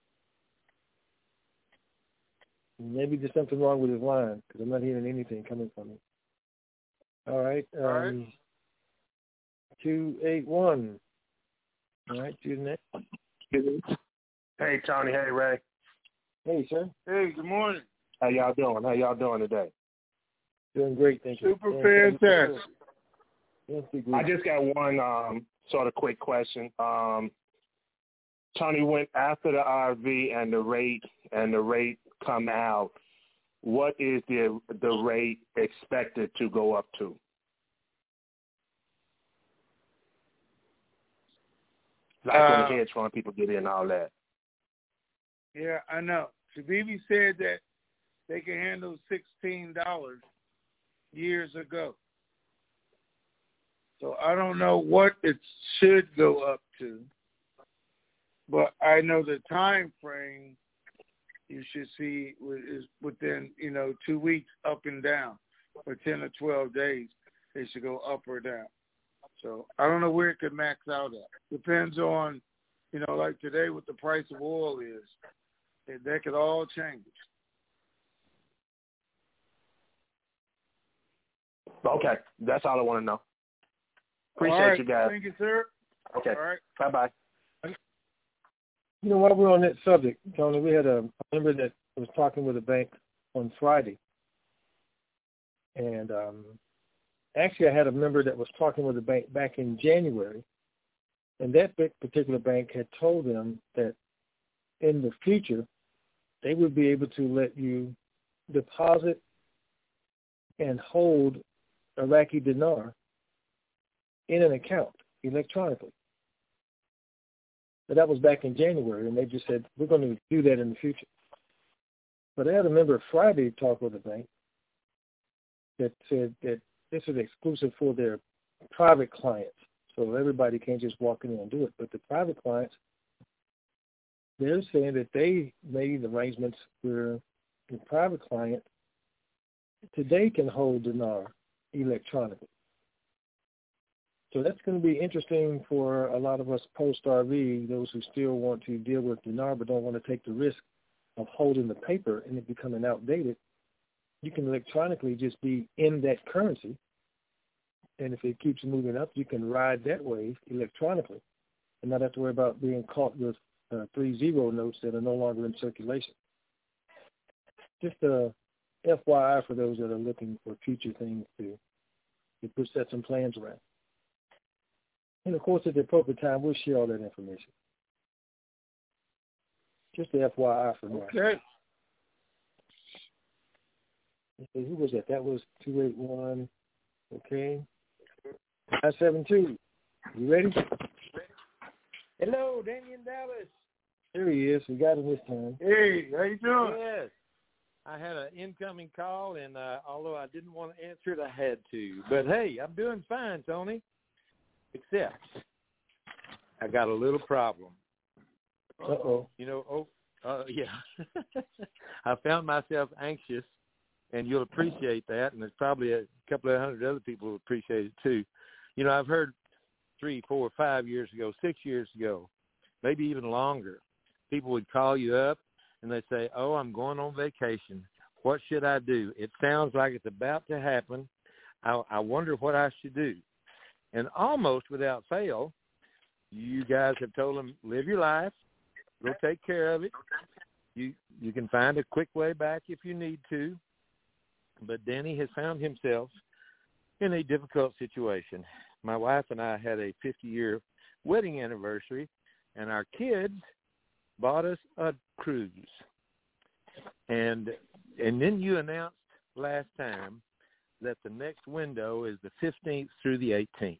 Maybe there's something wrong with his line because I'm not hearing anything coming from him. All right. Um, All right. Two eight one. All right. To the next. Hey, Tony. Hey, Ray. Hey, sir. Hey, good morning. How y'all doing? How y'all doing today? Doing great, thank you. Super Yeah, fantastic. Yes, we I agree. just got one um, sort of quick question. Um, Tony, went after the R V and the rate and the rate come out. What is the the rate expected to go up to? Like when Uh, the hedge fund people get in and all that. Yeah, I know. Shabibi said that they can handle sixteen dollars years ago. So I don't know what it should go up to, but I know the time frame you should see is within, you know, two weeks up and down. For ten or twelve days, they should go up or down. So I don't know where it could max out at. Depends on, you know, like today what the price of oil is. That could all change. Okay, that's all I want to know. Appreciate all right. you guys. Thank you, sir. Okay. All right. Bye-bye. You know, while we're on that subject, Tony, we had a member that was talking with a bank on Friday. And um, actually, I had a member that was talking with a bank back in January. And that particular bank had told them that in the future, they would be able to let you deposit and hold Iraqi dinar in an account electronically. But that was back in January, and they just said, we're going to do that in the future. But I had a member Friday talk with a bank that said that this is exclusive for their private clients. So everybody can't just walk in and do it. But the private clients, they're saying that they made arrangements where the private client today can hold dinar electronically. So that's going to be interesting for a lot of us post-R V, those who still want to deal with dinar but don't want to take the risk of holding the paper and it becoming outdated. You can electronically just be in that currency, and if it keeps moving up, you can ride that wave electronically and not have to worry about being caught with uh, three zero notes that are no longer in circulation. Just a F Y I for those that are looking for future things to, to set some plans around. And, of course, at the appropriate time, we'll share all that information. Just the F Y I for now. Okay. Okay, who was that? That was two eight one. Okay. nine seven two. You ready? Hello, Danny in Dallas. There he is. We got him this time. Hey, how you doing? Yes. I had an incoming call, and uh, although I didn't want to answer it, I had to. But, hey, I'm doing fine, Tony. Except I got a little problem. Uh-oh. You know, oh, uh, yeah. I found myself anxious, and you'll appreciate that, and there's probably a couple of hundred other people who appreciate it too. You know, I've heard three, four, five years ago, six years ago, maybe even longer, people would call you up, and they'd say, oh, I'm going on vacation. What should I do? It sounds like it's about to happen. I, I wonder what I should do. And almost without fail, you guys have told them, live your life, go take care of it. You you can find a quick way back if you need to. But Danny has found himself in a difficult situation. My wife and I had a fifty-year wedding anniversary, and our kids bought us a cruise. And and then you announced last time that the next window is the fifteenth through the eighteenth.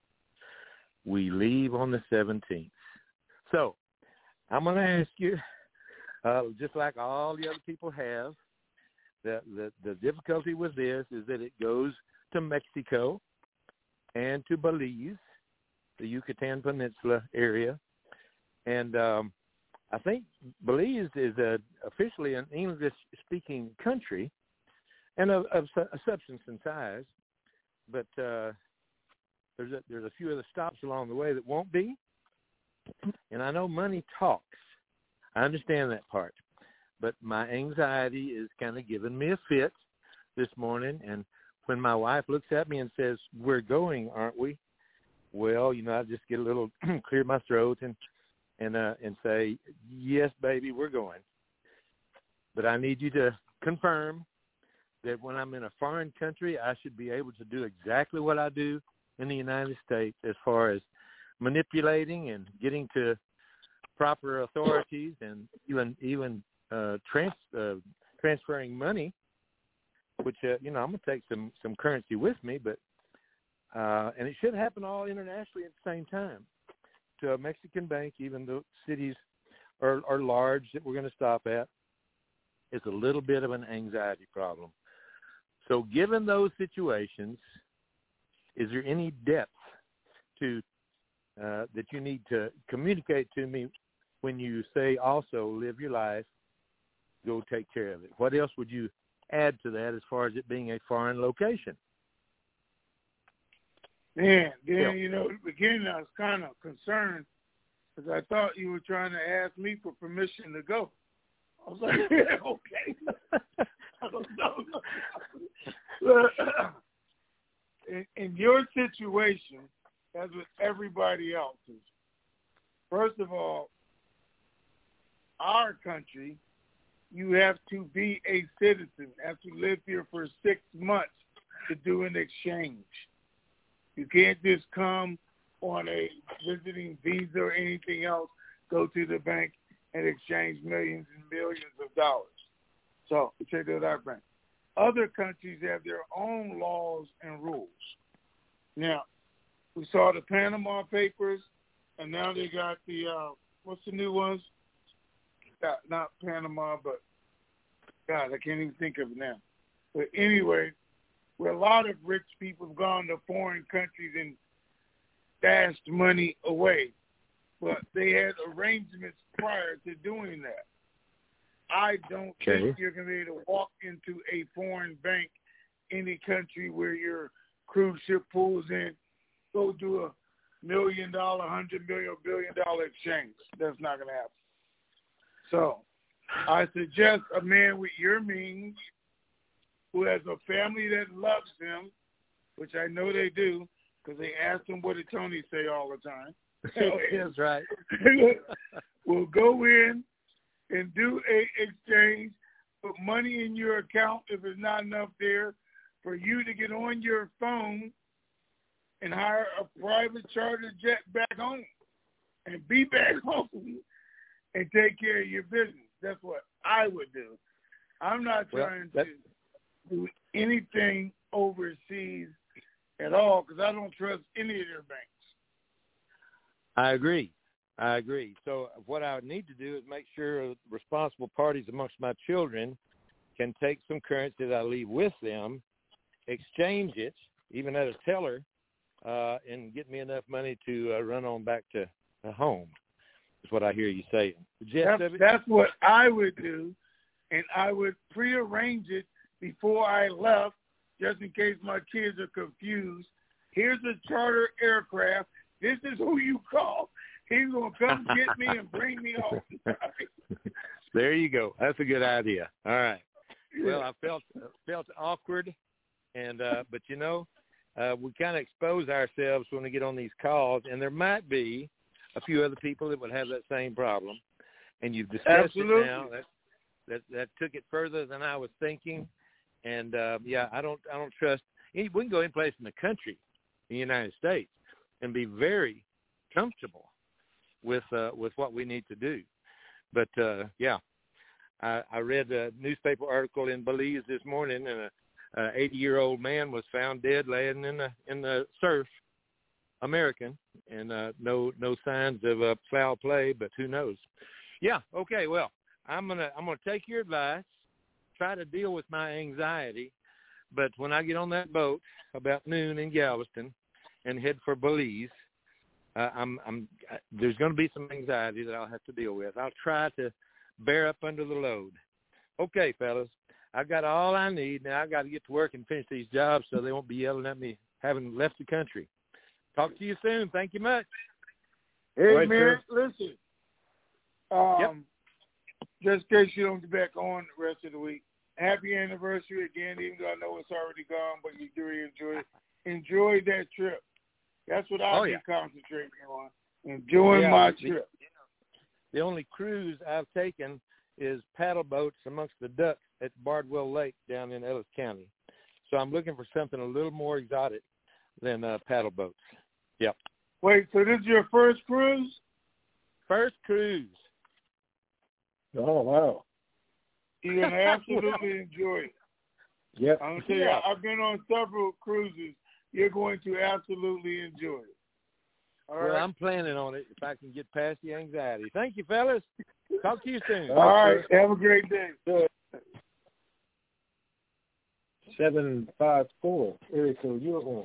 We leave on the seventeenth. So I'm going to ask you, uh, just like all the other people have, the, the, the difficulty with this is that it goes to Mexico and to Belize, the Yucatan Peninsula area. And um, I think Belize is a, officially an English-speaking country, and of, of a substance and size, but uh, there's a, there's a few other stops along the way that won't be. And I know money talks. I understand that part. But my anxiety is kind of giving me a fit this morning. And when my wife looks at me and says, we're going, aren't we? Well, you know, I just get a little clear my throat and and uh, and say, yes, baby, we're going. But I need you to confirm that when I'm in a foreign country, I should be able to do exactly what I do in the United States as far as manipulating and getting to proper authorities and even even uh, trans, uh, transferring money, which, uh, you know, I'm going to take some, some currency with me, but uh, and it should happen all internationally at the same time to a Mexican bank, even though cities are, are large that we're going to stop at. It's a little bit of an anxiety problem. So given those situations, is there any depth to uh, that you need to communicate to me when you say also live your life, go take care of it? What else would you add to that as far as it being a foreign location? Man, Dan, Yeah. you know, at the beginning I was kind of concerned because I thought you were trying to ask me for permission to go. I was like, yeah, okay. I don't know. in, in your situation, as with everybody else's, first of all, our country, you have to be a citizen, have to live here for six months to do an exchange. You can't just come on a visiting visa or anything else, go to the bank and exchange millions and millions of dollars. So, check that out, bank. Other countries have their own laws and rules. Now, we saw the Panama Papers, and now they got the, uh, what's the new ones? Not, not Panama, but, God, I can't even think of it now. But anyway, where a lot of rich people have gone to foreign countries and stashed money away, but they had arrangements prior to doing that. I don't okay. think you're going to be able to walk into a foreign bank, any country where your cruise ship pulls in, go do a million dollar, hundred million, billion dollar exchange. That's not going to happen. So I suggest a man with your means who has a family that loves him, which I know they do, because they ask him what did Tony say all the time. That's right. Will go in and do a exchange, put money in your account if there's not enough there for you to get on your phone and hire a private charter jet back home and be back home and take care of your business. That's what I would do. I'm not trying well, to do anything overseas at all because I don't trust any of their banks. I agree. I agree. So what I would need to do is make sure responsible parties amongst my children can take some currency that I leave with them, exchange it, even at a teller, uh, and get me enough money to uh, run on back to uh, home. That's what I hear you saying. That's, that's what I would do, and I would prearrange it before I left, just in case my kids are confused. Here's a charter aircraft. This is who you call. He's going to come get me and bring me home. There you go. That's a good idea. All right. Well, I felt felt awkward, and uh, but, you know, uh, we kind of expose ourselves when we get on these calls, and there might be a few other people that would have that same problem, and you've discussed Absolutely. it now. That, that that took it further than I was thinking, and, uh, yeah, I don't I don't trust any, we can go any place in the country, in the United States, and be very comfortable with uh, with what we need to do. But, uh, yeah, I, I read a newspaper article in Belize this morning, and a an eighty-year-old man was found dead laying in the in the surf, American, and uh, no no signs of uh, foul play, but who knows? Yeah, okay, well, I'm gonna I'm gonna take your advice, try to deal with my anxiety, but when I get on that boat about noon in Galveston and head for Belize, uh, I'm I'm there's going to be some anxiety that I'll have to deal with. I'll try to bear up under the load. Okay, fellas. I've got all I need. Now I've got to get to work and finish these jobs so they won't be yelling at me having left the country. Talk to you soon. Thank you much. Hey, right, man, sir. Listen. Um, yep. Just in case you don't get back on the rest of the week, happy anniversary again, even though I know it's already gone, but you do enjoy it. Enjoy that trip. That's what I'll oh, be yeah. concentrating on, enjoying yeah, my the, trip. The only cruise I've taken is paddle boats amongst the ducks at Bardwell Lake down in Ellis County. So I'm looking for something a little more exotic than uh, paddle boats. Yep. Wait, so this is your first cruise? First cruise. Oh, wow. You're going to absolutely enjoy it. Yep. I'm going to tell you, I've been on several cruises. You're going to absolutely enjoy it. All well, right? I'm planning on it if I can get past the anxiety. Thank you, fellas. Talk to you soon. All right. Have a great day. seven five four. Erica, you're on.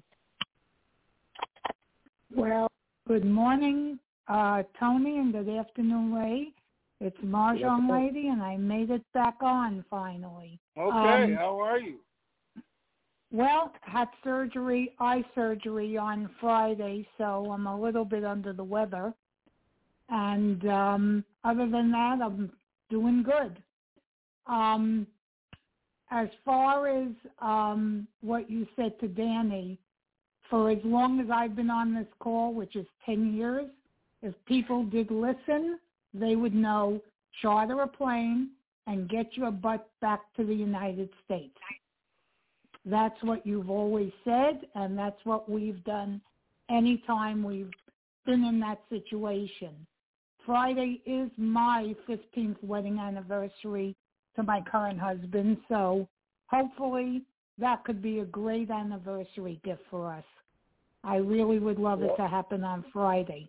Well, good morning, uh, Tony, and good afternoon, Ray. It's Marjan Lady, and I made it back on finally. Okay. Um, How are you? Well, had surgery, eye surgery on Friday, so I'm a little bit under the weather. And um, other than that, I'm doing good. Um, as far as um, what you said to Danny, for as long as I've been on this call, which is ten years, if people did listen, they would know charter a plane and get your butt back to the United States. That's what you've always said, and that's what we've done anytime we've been in that situation. Friday is my fifteenth wedding anniversary to my current husband, so hopefully that could be a great anniversary gift for us. I really would love well, it to happen on Friday.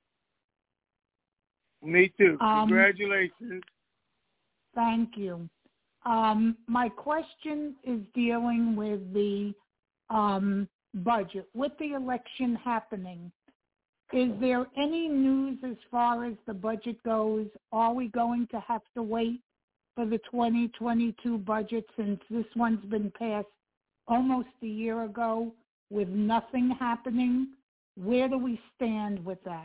Me too. Um, Congratulations. Thank you. Um, my question is dealing with the um, budget. With the election happening, is there any news as far as the budget goes? Are we going to have to wait for the twenty twenty-two budget since this one's been passed almost a year ago with nothing happening? Where do we stand with that?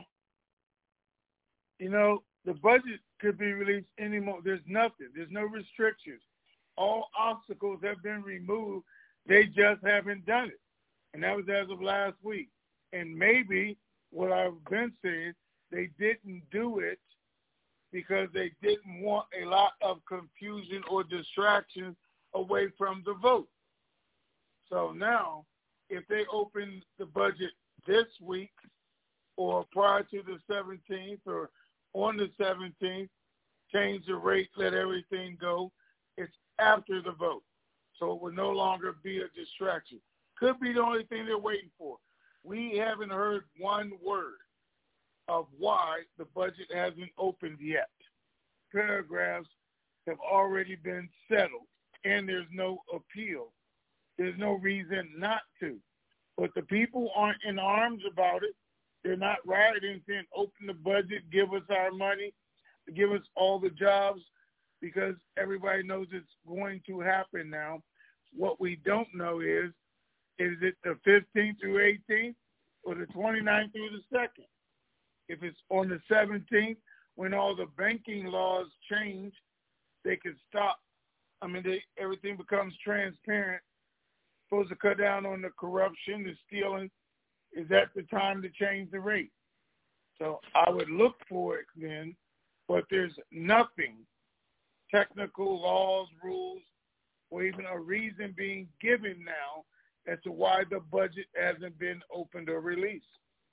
You know, the budget could be released any more. There's nothing. There's no restrictions. All obstacles have been removed. They just haven't done it. And that was as of last week. And maybe what I've been saying, they didn't do it because they didn't want a lot of confusion or distraction away from the vote. So now, if they open the budget this week or prior to the seventeenth or on the seventeenth, change the rate, let everything go, it's after the vote. So it will no longer be a distraction. Could be the only thing they're waiting for. We haven't heard one word of why the budget hasn't opened yet. Paragraphs have already been settled, and there's no appeal. There's no reason not to. But the people aren't in arms about it. They're not rioting saying, open the budget, give us our money, give us all the jobs, because everybody knows it's going to happen now. What we don't know is, is it the fifteenth through eighteenth or the twenty-ninth through the second? If it's on the seventeenth, when all the banking laws change, they could stop. I mean, they, everything becomes transparent. Supposed to cut down on the corruption, the stealing. Is that the time to change the rate? So I would look for it then, but there's nothing, technical laws, rules, or even a reason being given now as to why the budget hasn't been opened or released.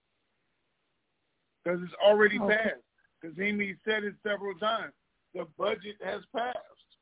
Because it's already okay. passed. Because Amy said it several times. The budget has passed.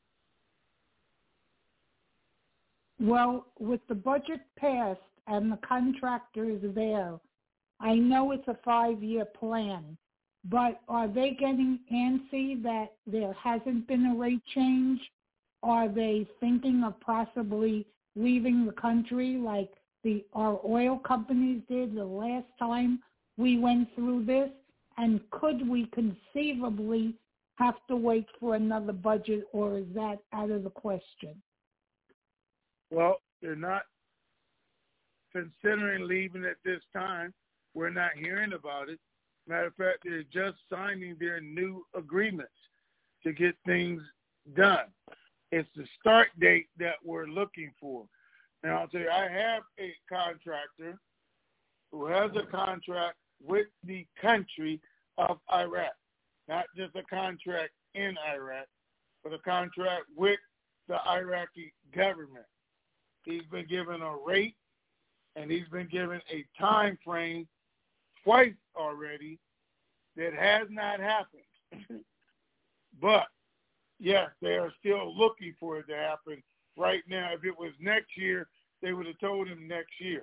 Well, with the budget passed and the contractors there, I know it's a five-year plan, but are they getting antsy that there hasn't been a rate change? Are they thinking of possibly leaving the country like the our oil companies did the last time we went through this? And could we conceivably have to wait for another budget, or is that out of the question? Well, they're not considering leaving at this time. We're not hearing about it. Matter of fact, they're just signing their new agreements to get things done. It's the start date that we're looking for. Now, I'll tell you, I have a contractor who has a contract with the country of Iraq, not just a contract in Iraq, but a contract with the Iraqi government. He's been given a rate, and he's been given a time frame twice already that has not happened. But, yes, they are still looking for it to happen right now. If it was next year, they would have told him next year.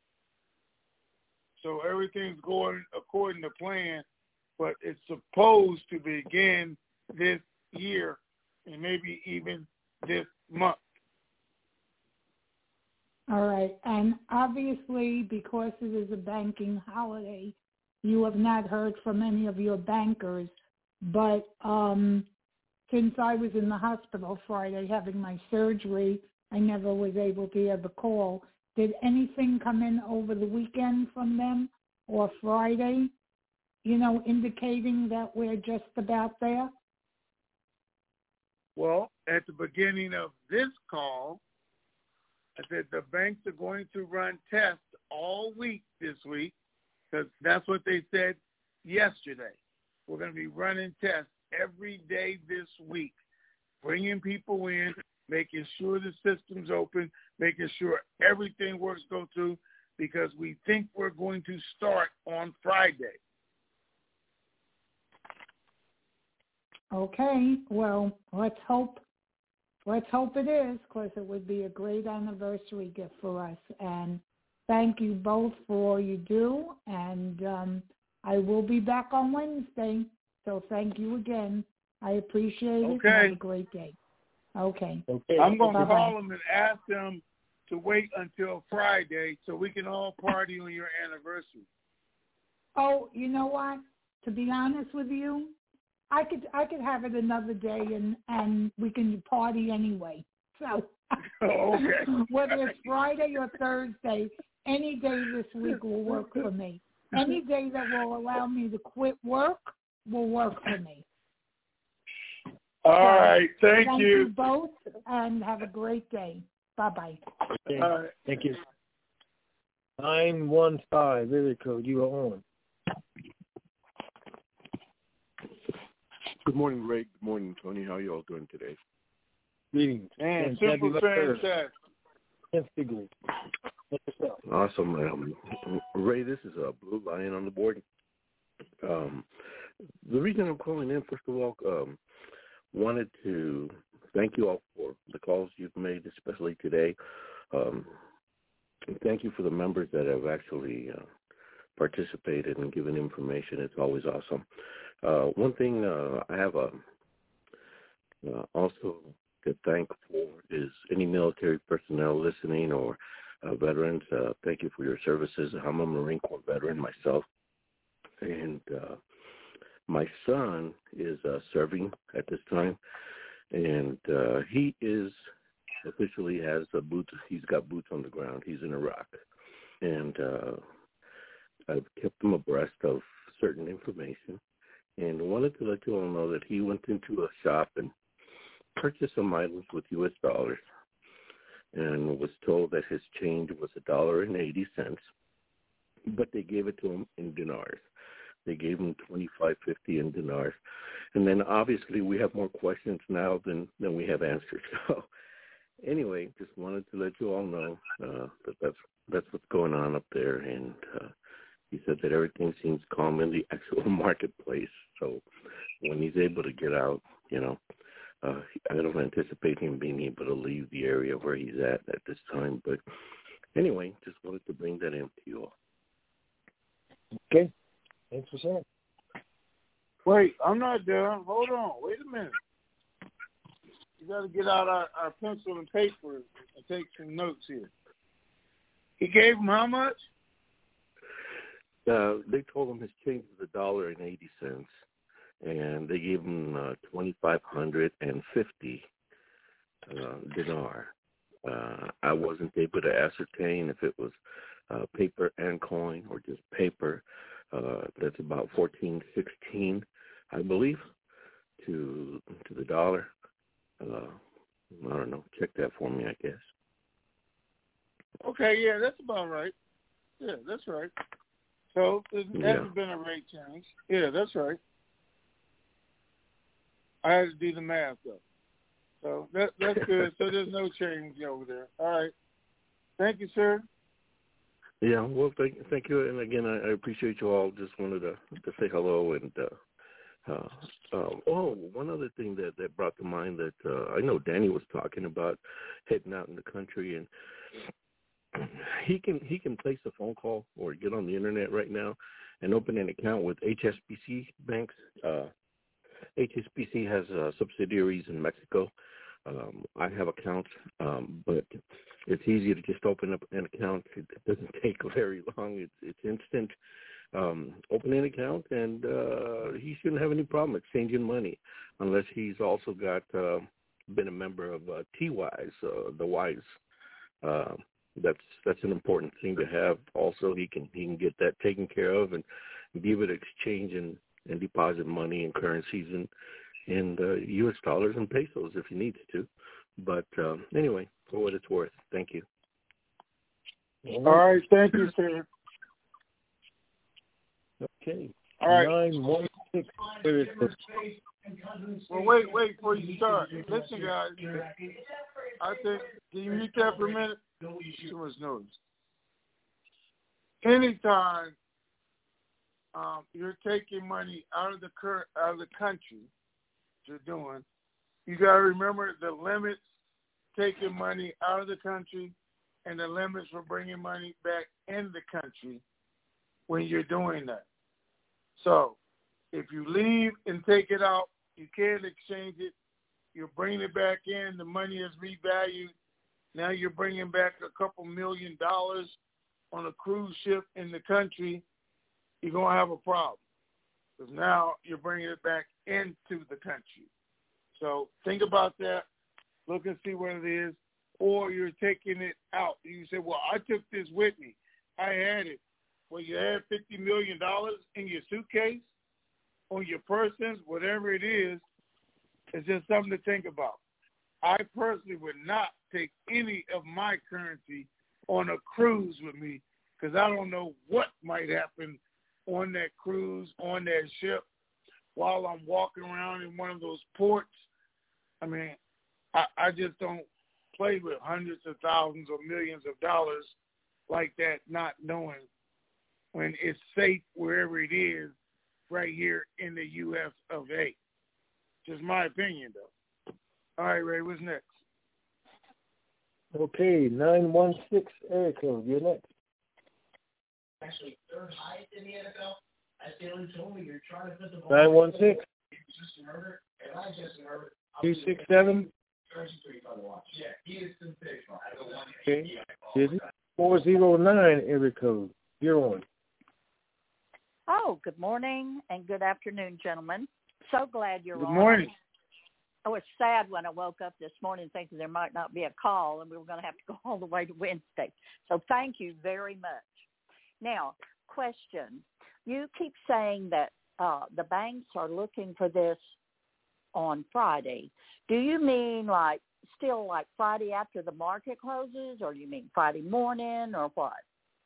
So everything's going according to plan, but it's supposed to begin this year and maybe even this month. All right. And obviously, because it is a banking holiday, you have not heard from any of your bankers. But um, since I was in the hospital Friday having my surgery, I never was able to hear the call. Did anything come in over the weekend from them or Friday, you know, indicating that we're just about there? Well, at the beginning of this call, I said the banks are going to run tests all week this week because that's what they said yesterday. We're going to be running tests every day this week, bringing people in, making sure the system's open, making sure everything works go through, because we think we're going to start on Friday. Okay, well, let's hope let's hope it is, because it would be a great anniversary gift for us. And thank you both for all you do, and um, I will be back on Wednesday, so thank you again. I appreciate it. Okay. Have a great day. Okay. okay. I'm going to Bye-bye. call them and ask them to wait until Friday so we can all party on your anniversary. Oh, you know what? To be honest with you, I could I could have it another day, and, and we can party anyway. So oh, okay. whether it's Friday or Thursday, any day this week will work for me. Any day that will allow me to quit work will work for me. All so, right. Thank, thank you. you both, and have a great day. Bye-bye. Okay. All right. Thank you. nine one five, area code, you are on. Good morning, Ray. Good morning, Tony. How are you all doing today? Greetings. And super fantastic. tenth degree. Awesome. Um, Ray, this is a Blue Lion on the board. Um, the reason I'm calling in, first of all, um, wanted to thank you all for the calls you've made, especially today. Um, thank you for the members that have actually uh, participated and given information. It's always awesome. Uh, one thing uh, I have a, uh, also to thank for is any military personnel listening or uh, veterans. Uh, thank you for your services. I'm a Marine Corps veteran myself, and uh, my son is uh, serving at this time, and uh, he is officially has a boot. He's got boots on the ground. He's in Iraq, and uh, I've kept him abreast of certain information. And wanted to let you all know that he went into a shop and purchased some items with U S dollars and was told that his change was a dollar and eighty cents, but they gave it to him in dinars. They gave him twenty-five fifty in dinars. And then obviously we have more questions now than, than we have answers. So anyway, just wanted to let you all know uh, that that's, that's what's going on up there. And uh, he said that everything seems calm in the actual marketplace. So when he's able to get out, you know, uh, I don't anticipate him being able to leave the area where he's at at this time. But anyway, just wanted to bring that in to you all. Okay. Thanks for sharing. Wait, I'm not done. Hold on. Wait a minute. You got to get out our, our pencil and paper and take some notes here. He gave him how much? Uh, they told him his change was a dollar and eighty cents, and they gave him uh, twenty five hundred and fifty uh, dinar. Uh, I wasn't able to ascertain if it was uh, paper and coin or just paper. Uh, that's about fourteen sixteen, I believe, to to the dollar. Uh, I don't know. Check that for me, I guess. Okay, yeah, that's about right. Yeah, that's right. So there hasn't Yeah. been a rate change. Yeah, that's right. I had to do the math, though. So that, that's good. So there's no change over there. All right. Thank you, sir. Yeah, well, thank, thank you. And again, I, I appreciate you all. Just wanted to, to say hello. And, uh, uh, um, oh, one other thing that, that brought to mind that uh, I know Danny was talking about heading out in the country, and he can he can place a phone call or get on the internet right now and open an account with H S B C banks. Uh, H S B C has uh, subsidiaries in Mexico. Um, I have accounts, um, but it's easy to just open up an account. It doesn't take very long. It's it's instant. Um, open an account, and uh, he shouldn't have any problem exchanging money, unless he's also got uh, been a member of uh, T WISE, uh, the WISE. Uh, that's that's an important thing to have. Also, he can he can get that taken care of and be able to exchange and, and deposit money and currencies and in uh, U S dollars and pesos if you needed to. But um, anyway, for what it's worth, thank you. All right, thank you, sir. Okay. All right. Nine one six. Well, wait, wait before you start. Listen, guys. I think, can you mute that for a minute? Too much noise. Anytime um, you're taking money out of the cur- out of the country, you're doing, you got to remember the limits taking money out of the country and the limits for bringing money back in the country when you're doing that. So if you leave and take it out, you can't exchange it. You're bringing it back in. The money is revalued. Now you're bringing back a couple million dollars on a cruise ship in the country. You're going to have a problem because now you're bringing it back into the country. So think about that. Look and see what it is. Or you're taking it out. You say, well, I took this with me. I had it. Well, you had fifty million dollars in your suitcase, on your persons, whatever it is. It's just something to think about. I personally would not take any of my currency on a cruise with me because I don't know what might happen on that cruise, on that ship, while I'm walking around in one of those ports. I mean, I, I just don't play with hundreds of thousands or millions of dollars like that, not knowing when it's safe wherever it is right here in the U S of A. Just my opinion, though. All right, Ray, what's next? Okay, nine one six area code. You're next. Actually, third highest in the N F L. As Jalen told me, you're trying to put the ball. nine one six. Justin Herbert, and I Justin Herbert. two six seven. Yeah, he is sensational. Okay. Is it? four zero nine area code. You're on. Oh, good morning and good afternoon, gentlemen. So glad you're good on. Good morning. I was sad when I woke up this morning thinking there might not be a call and we were going to have to go all the way to Wednesday. So thank you very much. Now, question. You keep saying that uh, the banks are looking for this on Friday. Do you mean like still like Friday after the market closes, or do you mean Friday morning, or what?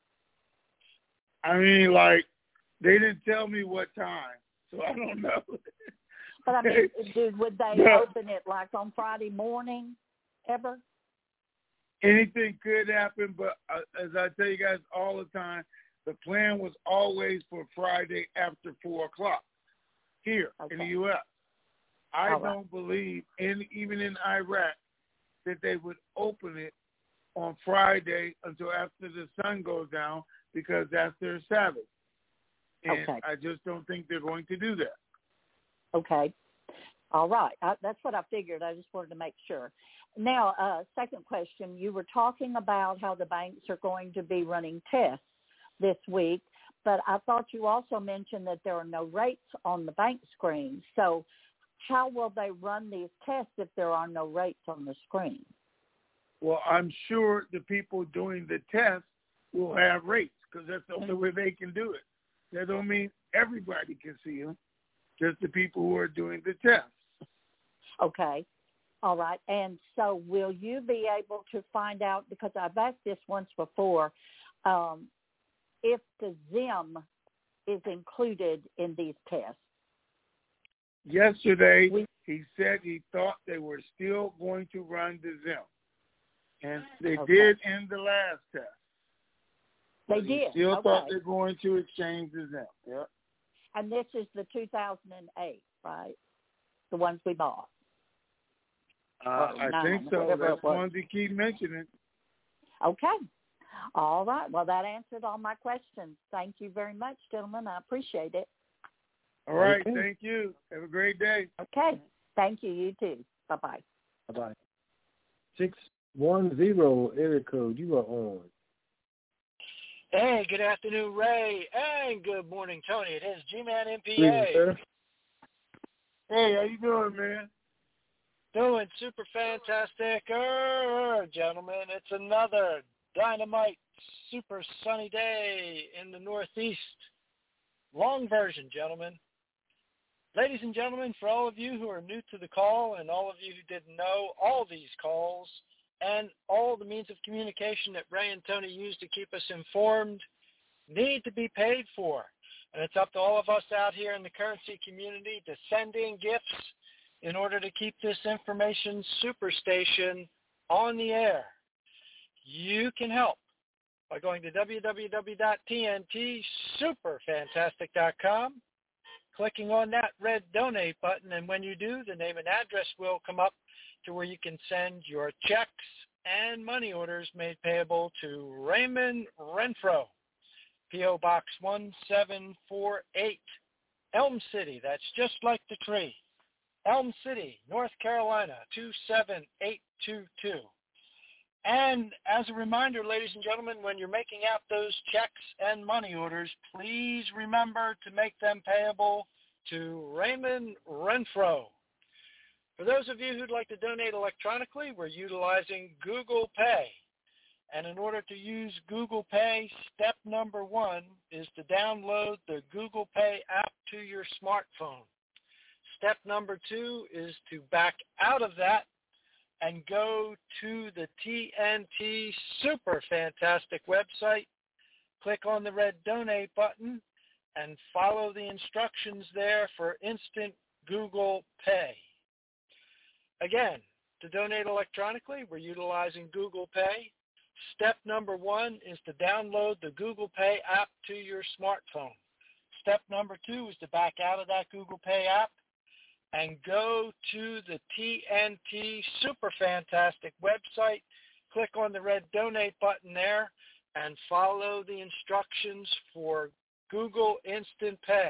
I mean, like, they didn't tell me what time, so I don't know. But I mean, dude, would they no. open it like on Friday morning ever? Anything could happen, but uh, as I tell you guys all the time, the plan was always for Friday after four o'clock here okay. in the U S I all don't right. believe, in even in Iraq, that they would open it on Friday until after the sun goes down because that's their Sabbath. And okay. I just don't think they're going to do that. Okay. All right. I, that's what I figured. I just wanted to make sure. Now, uh, second question. You were talking about how the banks are going to be running tests this week, but I thought you also mentioned that there are no rates on the bank screen. So how will they run these tests if there are no rates on the screen? Well, I'm sure the people doing the test will have rates because that's the only way they can do it. That don't mean everybody can see them, just the people who are doing the test. Okay. All right. And so will you be able to find out, because I've asked this once before, um, if the Zim is included in these tests? Yesterday, we, he said he thought they were still going to run the Zim. And they okay. did in the last test. They but did? He still okay. thought they're going to exchange the Zim. Yep. And this is the two thousand eight, right? The ones we bought. Uh, I nine, think so. That's one one they keep mentioning. Okay. All right. Well, that answered all my questions. Thank you very much, gentlemen. I appreciate it. All right. Okay. Thank you. Have a great day. Okay. Thank you. You too. Bye-bye. Bye-bye. six one zero area code. You are on. Hey, good afternoon, Ray, and good morning, Tony. It is G-Man M P A. Greetings, sir. Hey, how you doing, man? Doing super fantastic, er, gentlemen. It's another dynamite, super sunny day in the Northeast. Long version, gentlemen. ladies and gentlemen, for all of you who are new to the call and all of you who didn't know, all these calls and all the means of communication that Ray and Tony use to keep us informed need to be paid for. And it's up to all of us out here in the currency community to send in gifts in order to keep this information superstation on the air. You can help by going to w w w dot t n t super fantastic dot com, clicking on that red donate button, and when you do, the name and address will come up to where you can send your checks and money orders made payable to Raymond Renfro, P O. Box one seven four eight, Elm City, that's just like the tree, Elm City, North Carolina, two seven eight two two. And as a reminder, ladies and gentlemen, when you're making out those checks and money orders, please remember to make them payable to Raymond Renfro. For those of you who'd like to donate electronically, we're utilizing Google Pay. And in order to use Google Pay, step number one is to download the Google Pay app to your smartphone. Step number two is to back out of that and go to the T N T Super Fantastic website, click on the red donate button, and follow the instructions there for instant Google Pay. Again, to donate electronically, we're utilizing Google Pay. Step number one is to download the Google Pay app to your smartphone. Step number two is to back out of that Google Pay app and go to the T N T Super Fantastic website, click on the red donate button there, and follow the instructions for Google Instant Pay.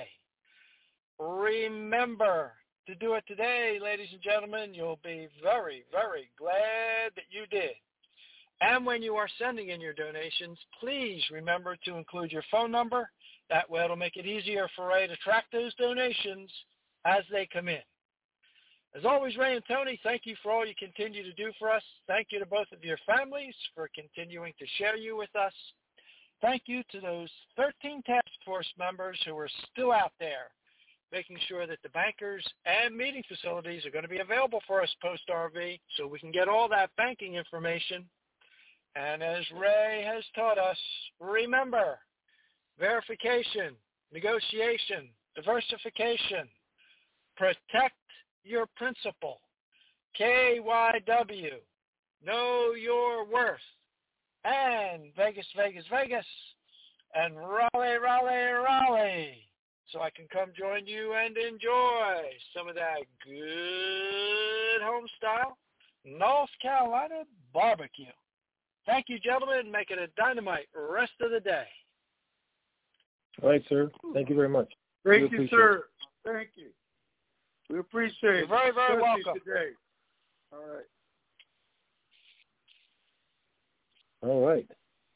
Remember to do it today, ladies and gentlemen. You'll be very, very glad that you did. And when you are sending in your donations, please remember to include your phone number. That way it'll make it easier for Ray to track those donations as they come in. As always, Ray and Tony, thank you for all you continue to do for us. Thank you to both of your families for continuing to share you with us. Thank you to those thirteen task force members who are still out there, making sure that the bankers and meeting facilities are going to be available for us post-R V so we can get all that banking information. And as Ray has taught us, remember, verification, negotiation, diversification, protect your principal, K Y W, know your worth, and Vegas, Vegas, Vegas, and Raleigh, Raleigh, Raleigh, so I can come join you and enjoy some of that good home-style North Carolina barbecue. Thank you, gentlemen. Make it a dynamite rest of the day. All right, sir. Thank you very much. Thank you, sir. It. Thank you. We appreciate You're it. very, very Especially welcome. Today. All right. All right.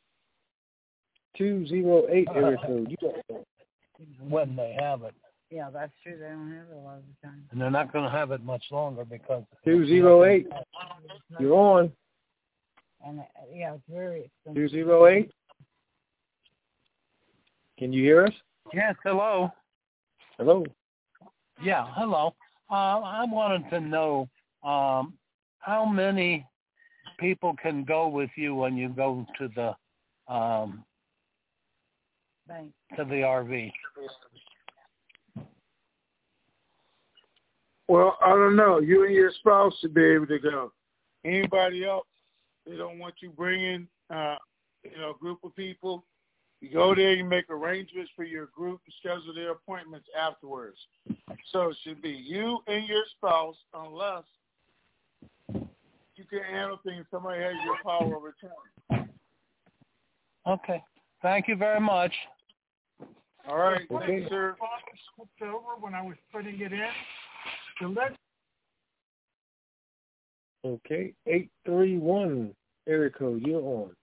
two oh eight area code. You got that. When they have it. Yeah, that's true. They don't have it a lot of the time. And they're not going to have it much longer because... two oh eight. You're on. And uh, yeah, it's very expensive. two oh eight. Can you hear us? Yes, hello. Hello. Yeah, hello. Uh, I wanted to know um, how many people can go with you when you go to the um, Bank. to the R V. Well, I don't know. You and your spouse should be able to go. Anybody else, they don't want you bringing, uh, you know, a group of people. You go there, you make arrangements for your group, and schedule their appointments afterwards. So it should be you and your spouse, unless you can handle things. Somebody has your power of attorney. Okay. Thank you very much. All right. Okay. Thank you, sir. Flipped over when I was putting it in. So let's Okay. eight three one area code. You're on.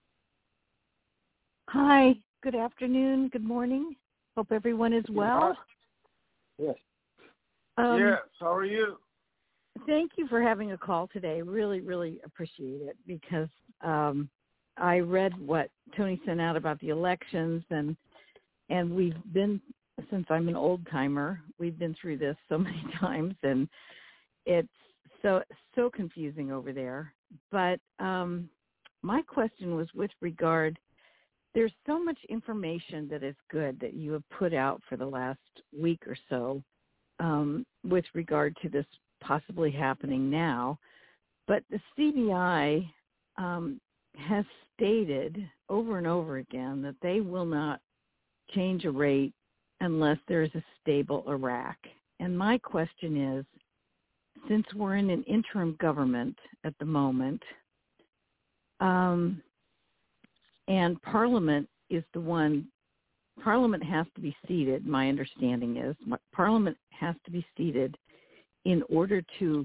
Hi, good afternoon, good morning. Hope everyone is well. Yes. Um, yes, how are you? Thank you for having a call today. Really, really appreciate it because um, I read what Tony sent out about the elections, and and we've been since I'm an old timer, we've been through this so many times, and it's so so confusing over there. But um, my question was with regard, there's so much information that is good that you have put out for the last week or so um, with regard to this possibly happening now. But the C B I um, has stated over and over again that they will not change a rate unless there is a stable Iraq. And my question is, since we're in an interim government at the moment, um, and Parliament is the one, Parliament has to be seated, my understanding is, Parliament has to be seated in order to,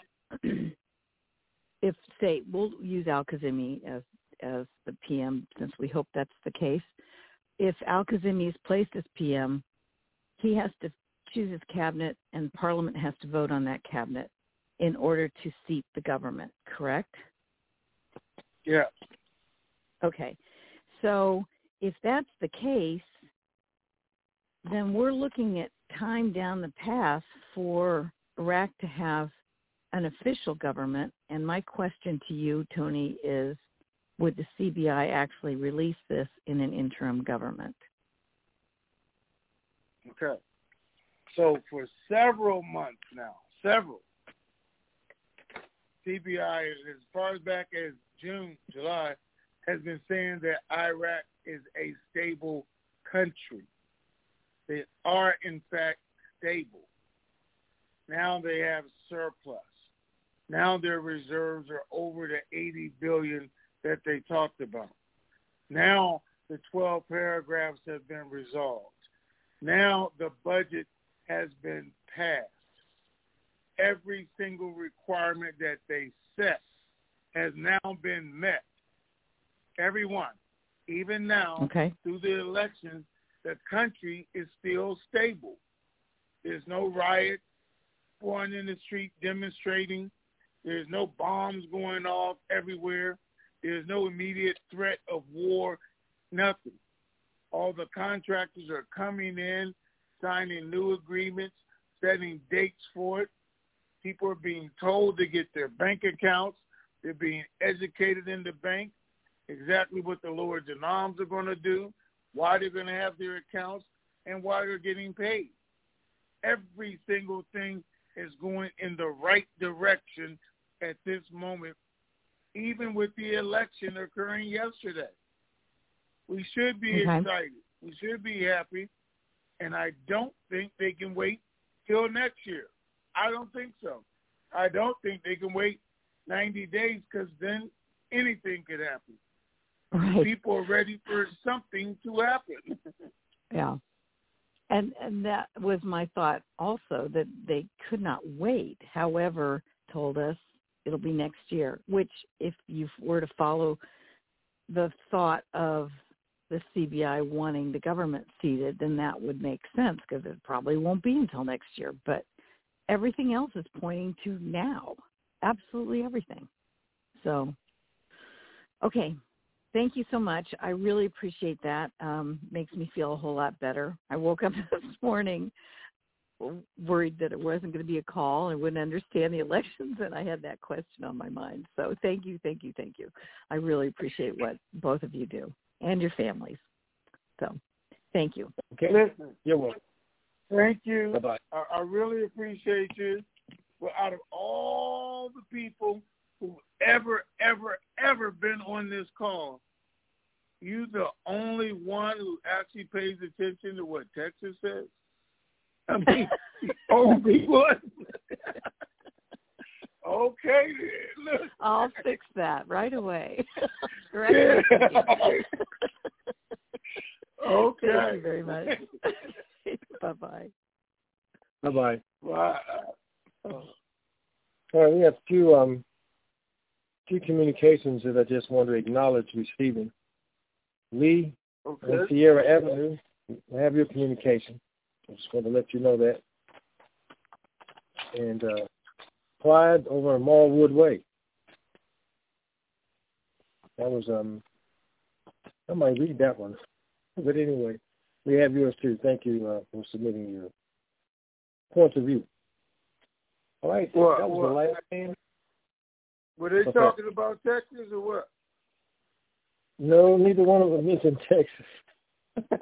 if, say, we'll use Al-Kazemi as, as the P M, since we hope that's the case. If Al-Kazemi is placed as P M, he has to choose his cabinet, and Parliament has to vote on that cabinet in order to seat the government, correct? Yeah. Okay. So if that's the case, then we're looking at time down the path for Iraq to have an official government. And my question to you, Tony, is would the C B I actually release this in an interim government? Okay. So for several months now, several, C B I, as far as back as June, July, has been saying that Iraq is a stable country. They are, in fact, stable. Now they have surplus. Now their reserves are over the eighty billion dollars that they talked about. Now the twelve paragraphs have been resolved. Now the budget has been passed. Every single requirement that they set has now been met. Everyone. Even now, okay. through the elections, the country is still stable. There's no riots going in the street demonstrating. There's no bombs going off everywhere. There's no immediate threat of war, nothing. All the contractors are coming in, signing new agreements, setting dates for it. People are being told to get their bank accounts. They're being educated in the bank, exactly what the Lords and Arms are going to do, why they're going to have their accounts, and why they're getting paid. Every single thing is going in the right direction at this moment, even with the election occurring yesterday. We should be okay. excited. We should be happy, and I don't think they can wait till next year. I don't think so. I don't think they can wait ninety days because then anything could happen. Right. People are ready for something to happen. Yeah. And and that was my thought also, that they could not wait. However, told us it'll be next year, which if you were to follow the thought of the C B I wanting the government seated, then that would make sense because it probably won't be until next year. But everything else is pointing to now, absolutely everything. So, okay. Thank you so much. I really appreciate that. Um, makes me feel a whole lot better. I woke up this morning worried that it wasn't going to be a call and wouldn't understand the elections, and I had that question on my mind. So thank you, thank you, thank you. I really appreciate what both of you do and your families. So thank you. Okay. Listen, you're welcome. Thank you. Bye-bye. I, I really appreciate you. But out of all the people who've ever, ever, ever been on this call, you're the only one who actually pays attention to what Texas says. I mean, oh, people. Okay, look. I'll fix that right away. Yeah. Okay. Thank you very much. Bye-bye. Bye-bye. Wow. All right, we have two um two communications that I just want to acknowledge receiving. Lee okay. and Sierra Avenue, I have your communication. I just want to let you know that. And uh, Clyde over on Marwood Way. That was um I might read that one, but anyway, We have yours too. Thank you uh, for submitting your point of view. All right, what, that was what? the last name. Were they What's talking that? about Texas or what? No, neither one of them mentioned Texas.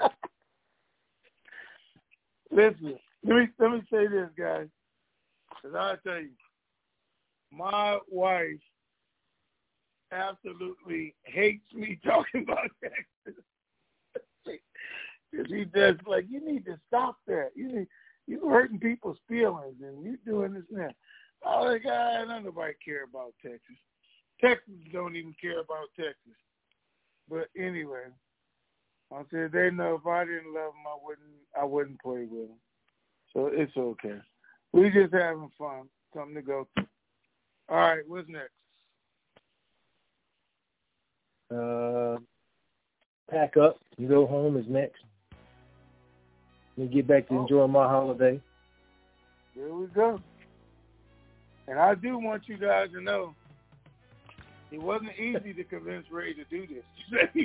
Listen, let me let me say this, guys, because I tell you, my wife absolutely hates me talking about Texas. Because he just like, you need to stop that. You need, you hurting people's feelings, and you doing this now. I was like, ah, don't nobody care about Texas. Texans don't even care about Texas. But anyway, I said they know if I didn't love them, I wouldn't. I wouldn't play with them. So it's okay. We just having fun. Something to go through. All right, what's next? Uh, pack up and go home is next. Let me get back to enjoying my holiday. There we go. And I do want you guys to know, it wasn't easy to convince Ray to do this.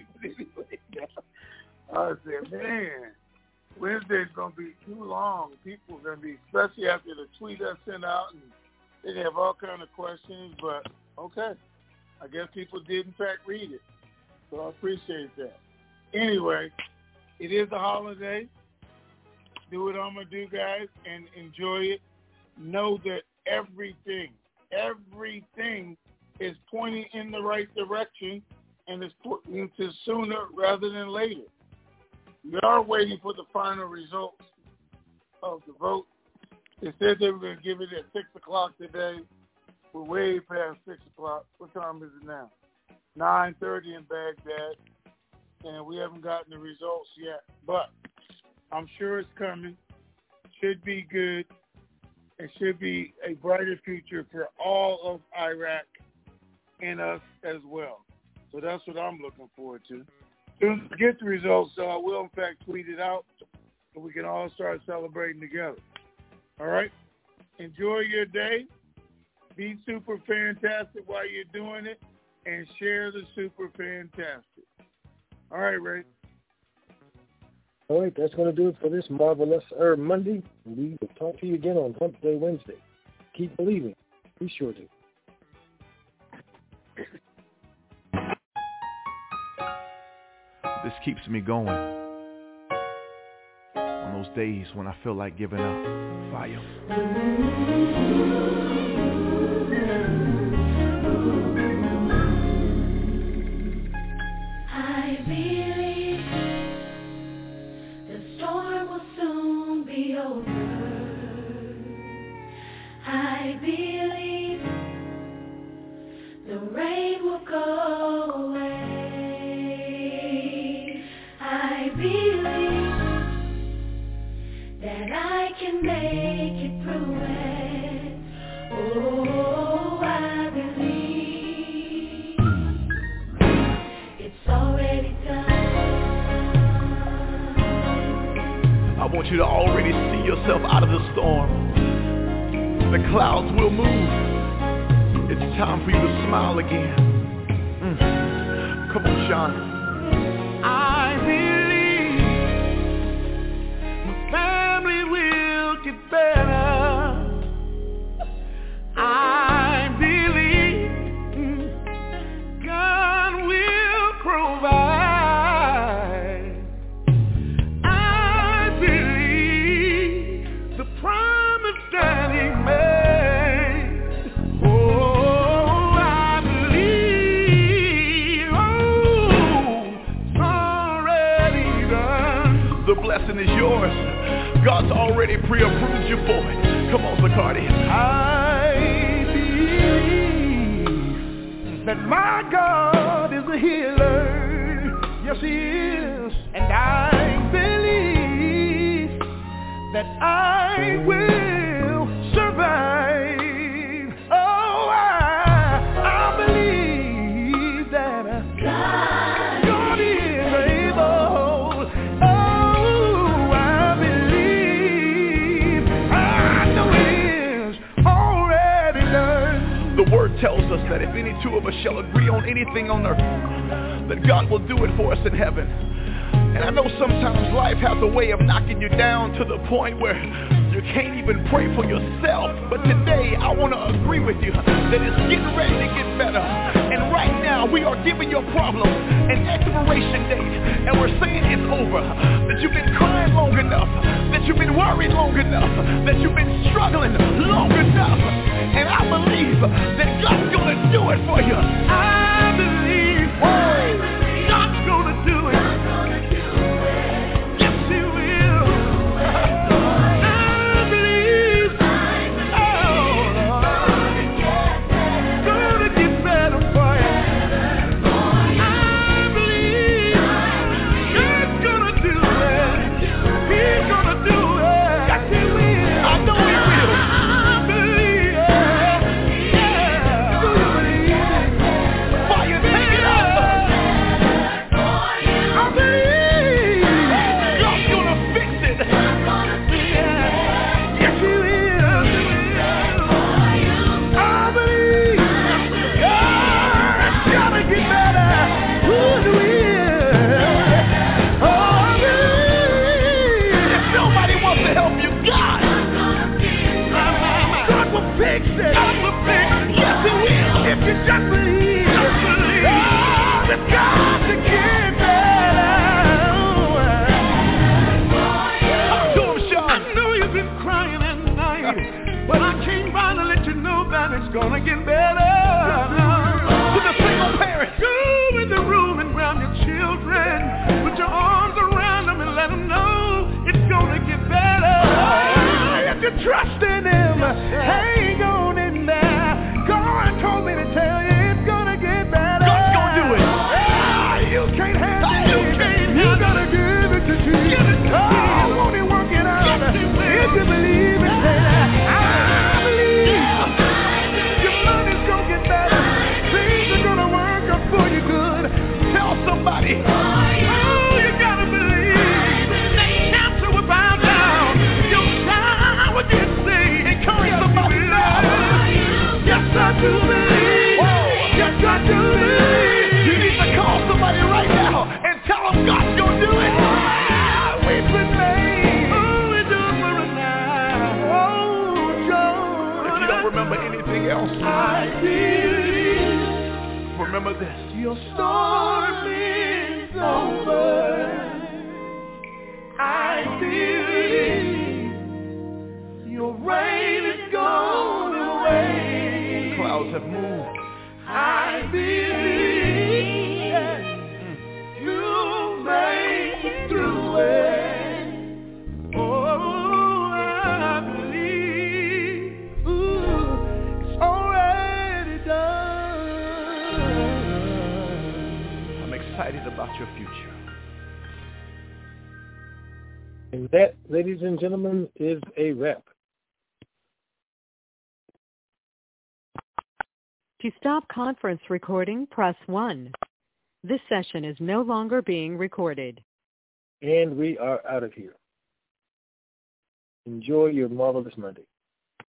I said, man, Wednesday's going to be too long. People are going to be, especially after the tweet I sent out, and they have all kind of questions, but okay. I guess people did, in fact, read it. So I appreciate that. Anyway, it is a holiday. Do what I'm going to do, guys, and enjoy it. Know that everything, everything is pointing in the right direction, and is pointing to sooner rather than later. We are waiting for the final results of the vote. They said they were going to give it at six o'clock today. We're way past six o'clock. What time is it now? nine thirty in Baghdad, and we haven't gotten the results yet. But I'm sure it's coming. Should be good. It should be a brighter future for all of Iraq and us as well. So that's what I'm looking forward to. As soon as we get the results, so I will, in fact, tweet it out so we can all start celebrating together. All right? Enjoy your day. Be super fantastic while you're doing it, and share the super fantastic. All right, Ray. All right, that's going to do it for this Marvelous Herb Monday. We will talk to you again on Hump Day Wednesday. Keep believing. Be sure to. This keeps me going on those days when I feel like giving up. Fire. I believe the storm will soon be over. I believe the rain will go away. I believe that I can make it through it. Oh, I believe it's already done. I want you to already see yourself out of the storm. The clouds will move. It's time for you to smile again. Mm. Come on, Sean. I believe my family will get better. I believe God will provide. I believe the promise that He made. Oh, I believe. Oh, it's already done. The blessing is yours. God's already pre-approved you for it. Come on, Zacardi. I believe that my God is a healer. Yes, He is. And I believe that I will survive. Oh, I, I believe that God, God is able. Oh, I believe. I know it is already done. The Word tells us that if any two of us shall agree on anything on earth, that God will do it for us in heaven. And I know sometimes life has a way of knocking you down to the point where you can't even pray for yourself. But today, I want to agree with you that it's getting ready to get better. And right now, we are giving your problem an expiration date. And we're saying it's over. That you've been crying long enough. That you've been worried long enough. That you've been struggling long enough. And I believe that God's going to do it for you. I believe God's going to do it. Yes, He will. I believe oh, gonna get better for you. I believe God's gonna do it. He's gonna do it. Yes, He will. I know He will. I believe it. Yeah. Do you believe it? Fire, take it up. I believe God's gonna fix it. Yeah. Yes, He will. I believe God's gonna get better. Ooh, He will. Oh, I believe. If nobody wants to help you, God, God will fix it. God will fix it. Yes, He will. If you just believe, just believe. Oh, it's got to get better. Talk to him, Sean. I know you've been crying at night, but I came by to let you know that it's gonna get better. To the single parents, go in the room and grab your children. Put your arms around them and let them know it's gonna get better. If you trust in Him, hang on in there. God told me to tell you it's gonna get better. God's gonna do it. Ah, you can't handle it. You can't You gotta give it to Jesus. Give it to oh, won't He work it out? Yes, He will. If you believe it, say that. I believe. Your money's gonna get better. Things are gonna work out for you good. Tell somebody. Oh, you gotta believe. That cancer will bow down. Your child will get saved. Encourage somebody now. Yes, I do believe. Yes, I do believe. You need to call somebody right now and tell them God's gonna do it. Ah, we've been made. Oh, we do it for us now. Oh, John. If you don't remember anything else, I believe. Remember this. Your storm is over. I believe. Your rain is gone away. Clouds have moved. I believe you made it through it. Oh, I believe ooh, it's already done. I'm excited about your future. And that, ladies and gentlemen, is a wrap. To stop conference recording, press one. This session is no longer being recorded. And we are out of here. Enjoy your marvelous Monday.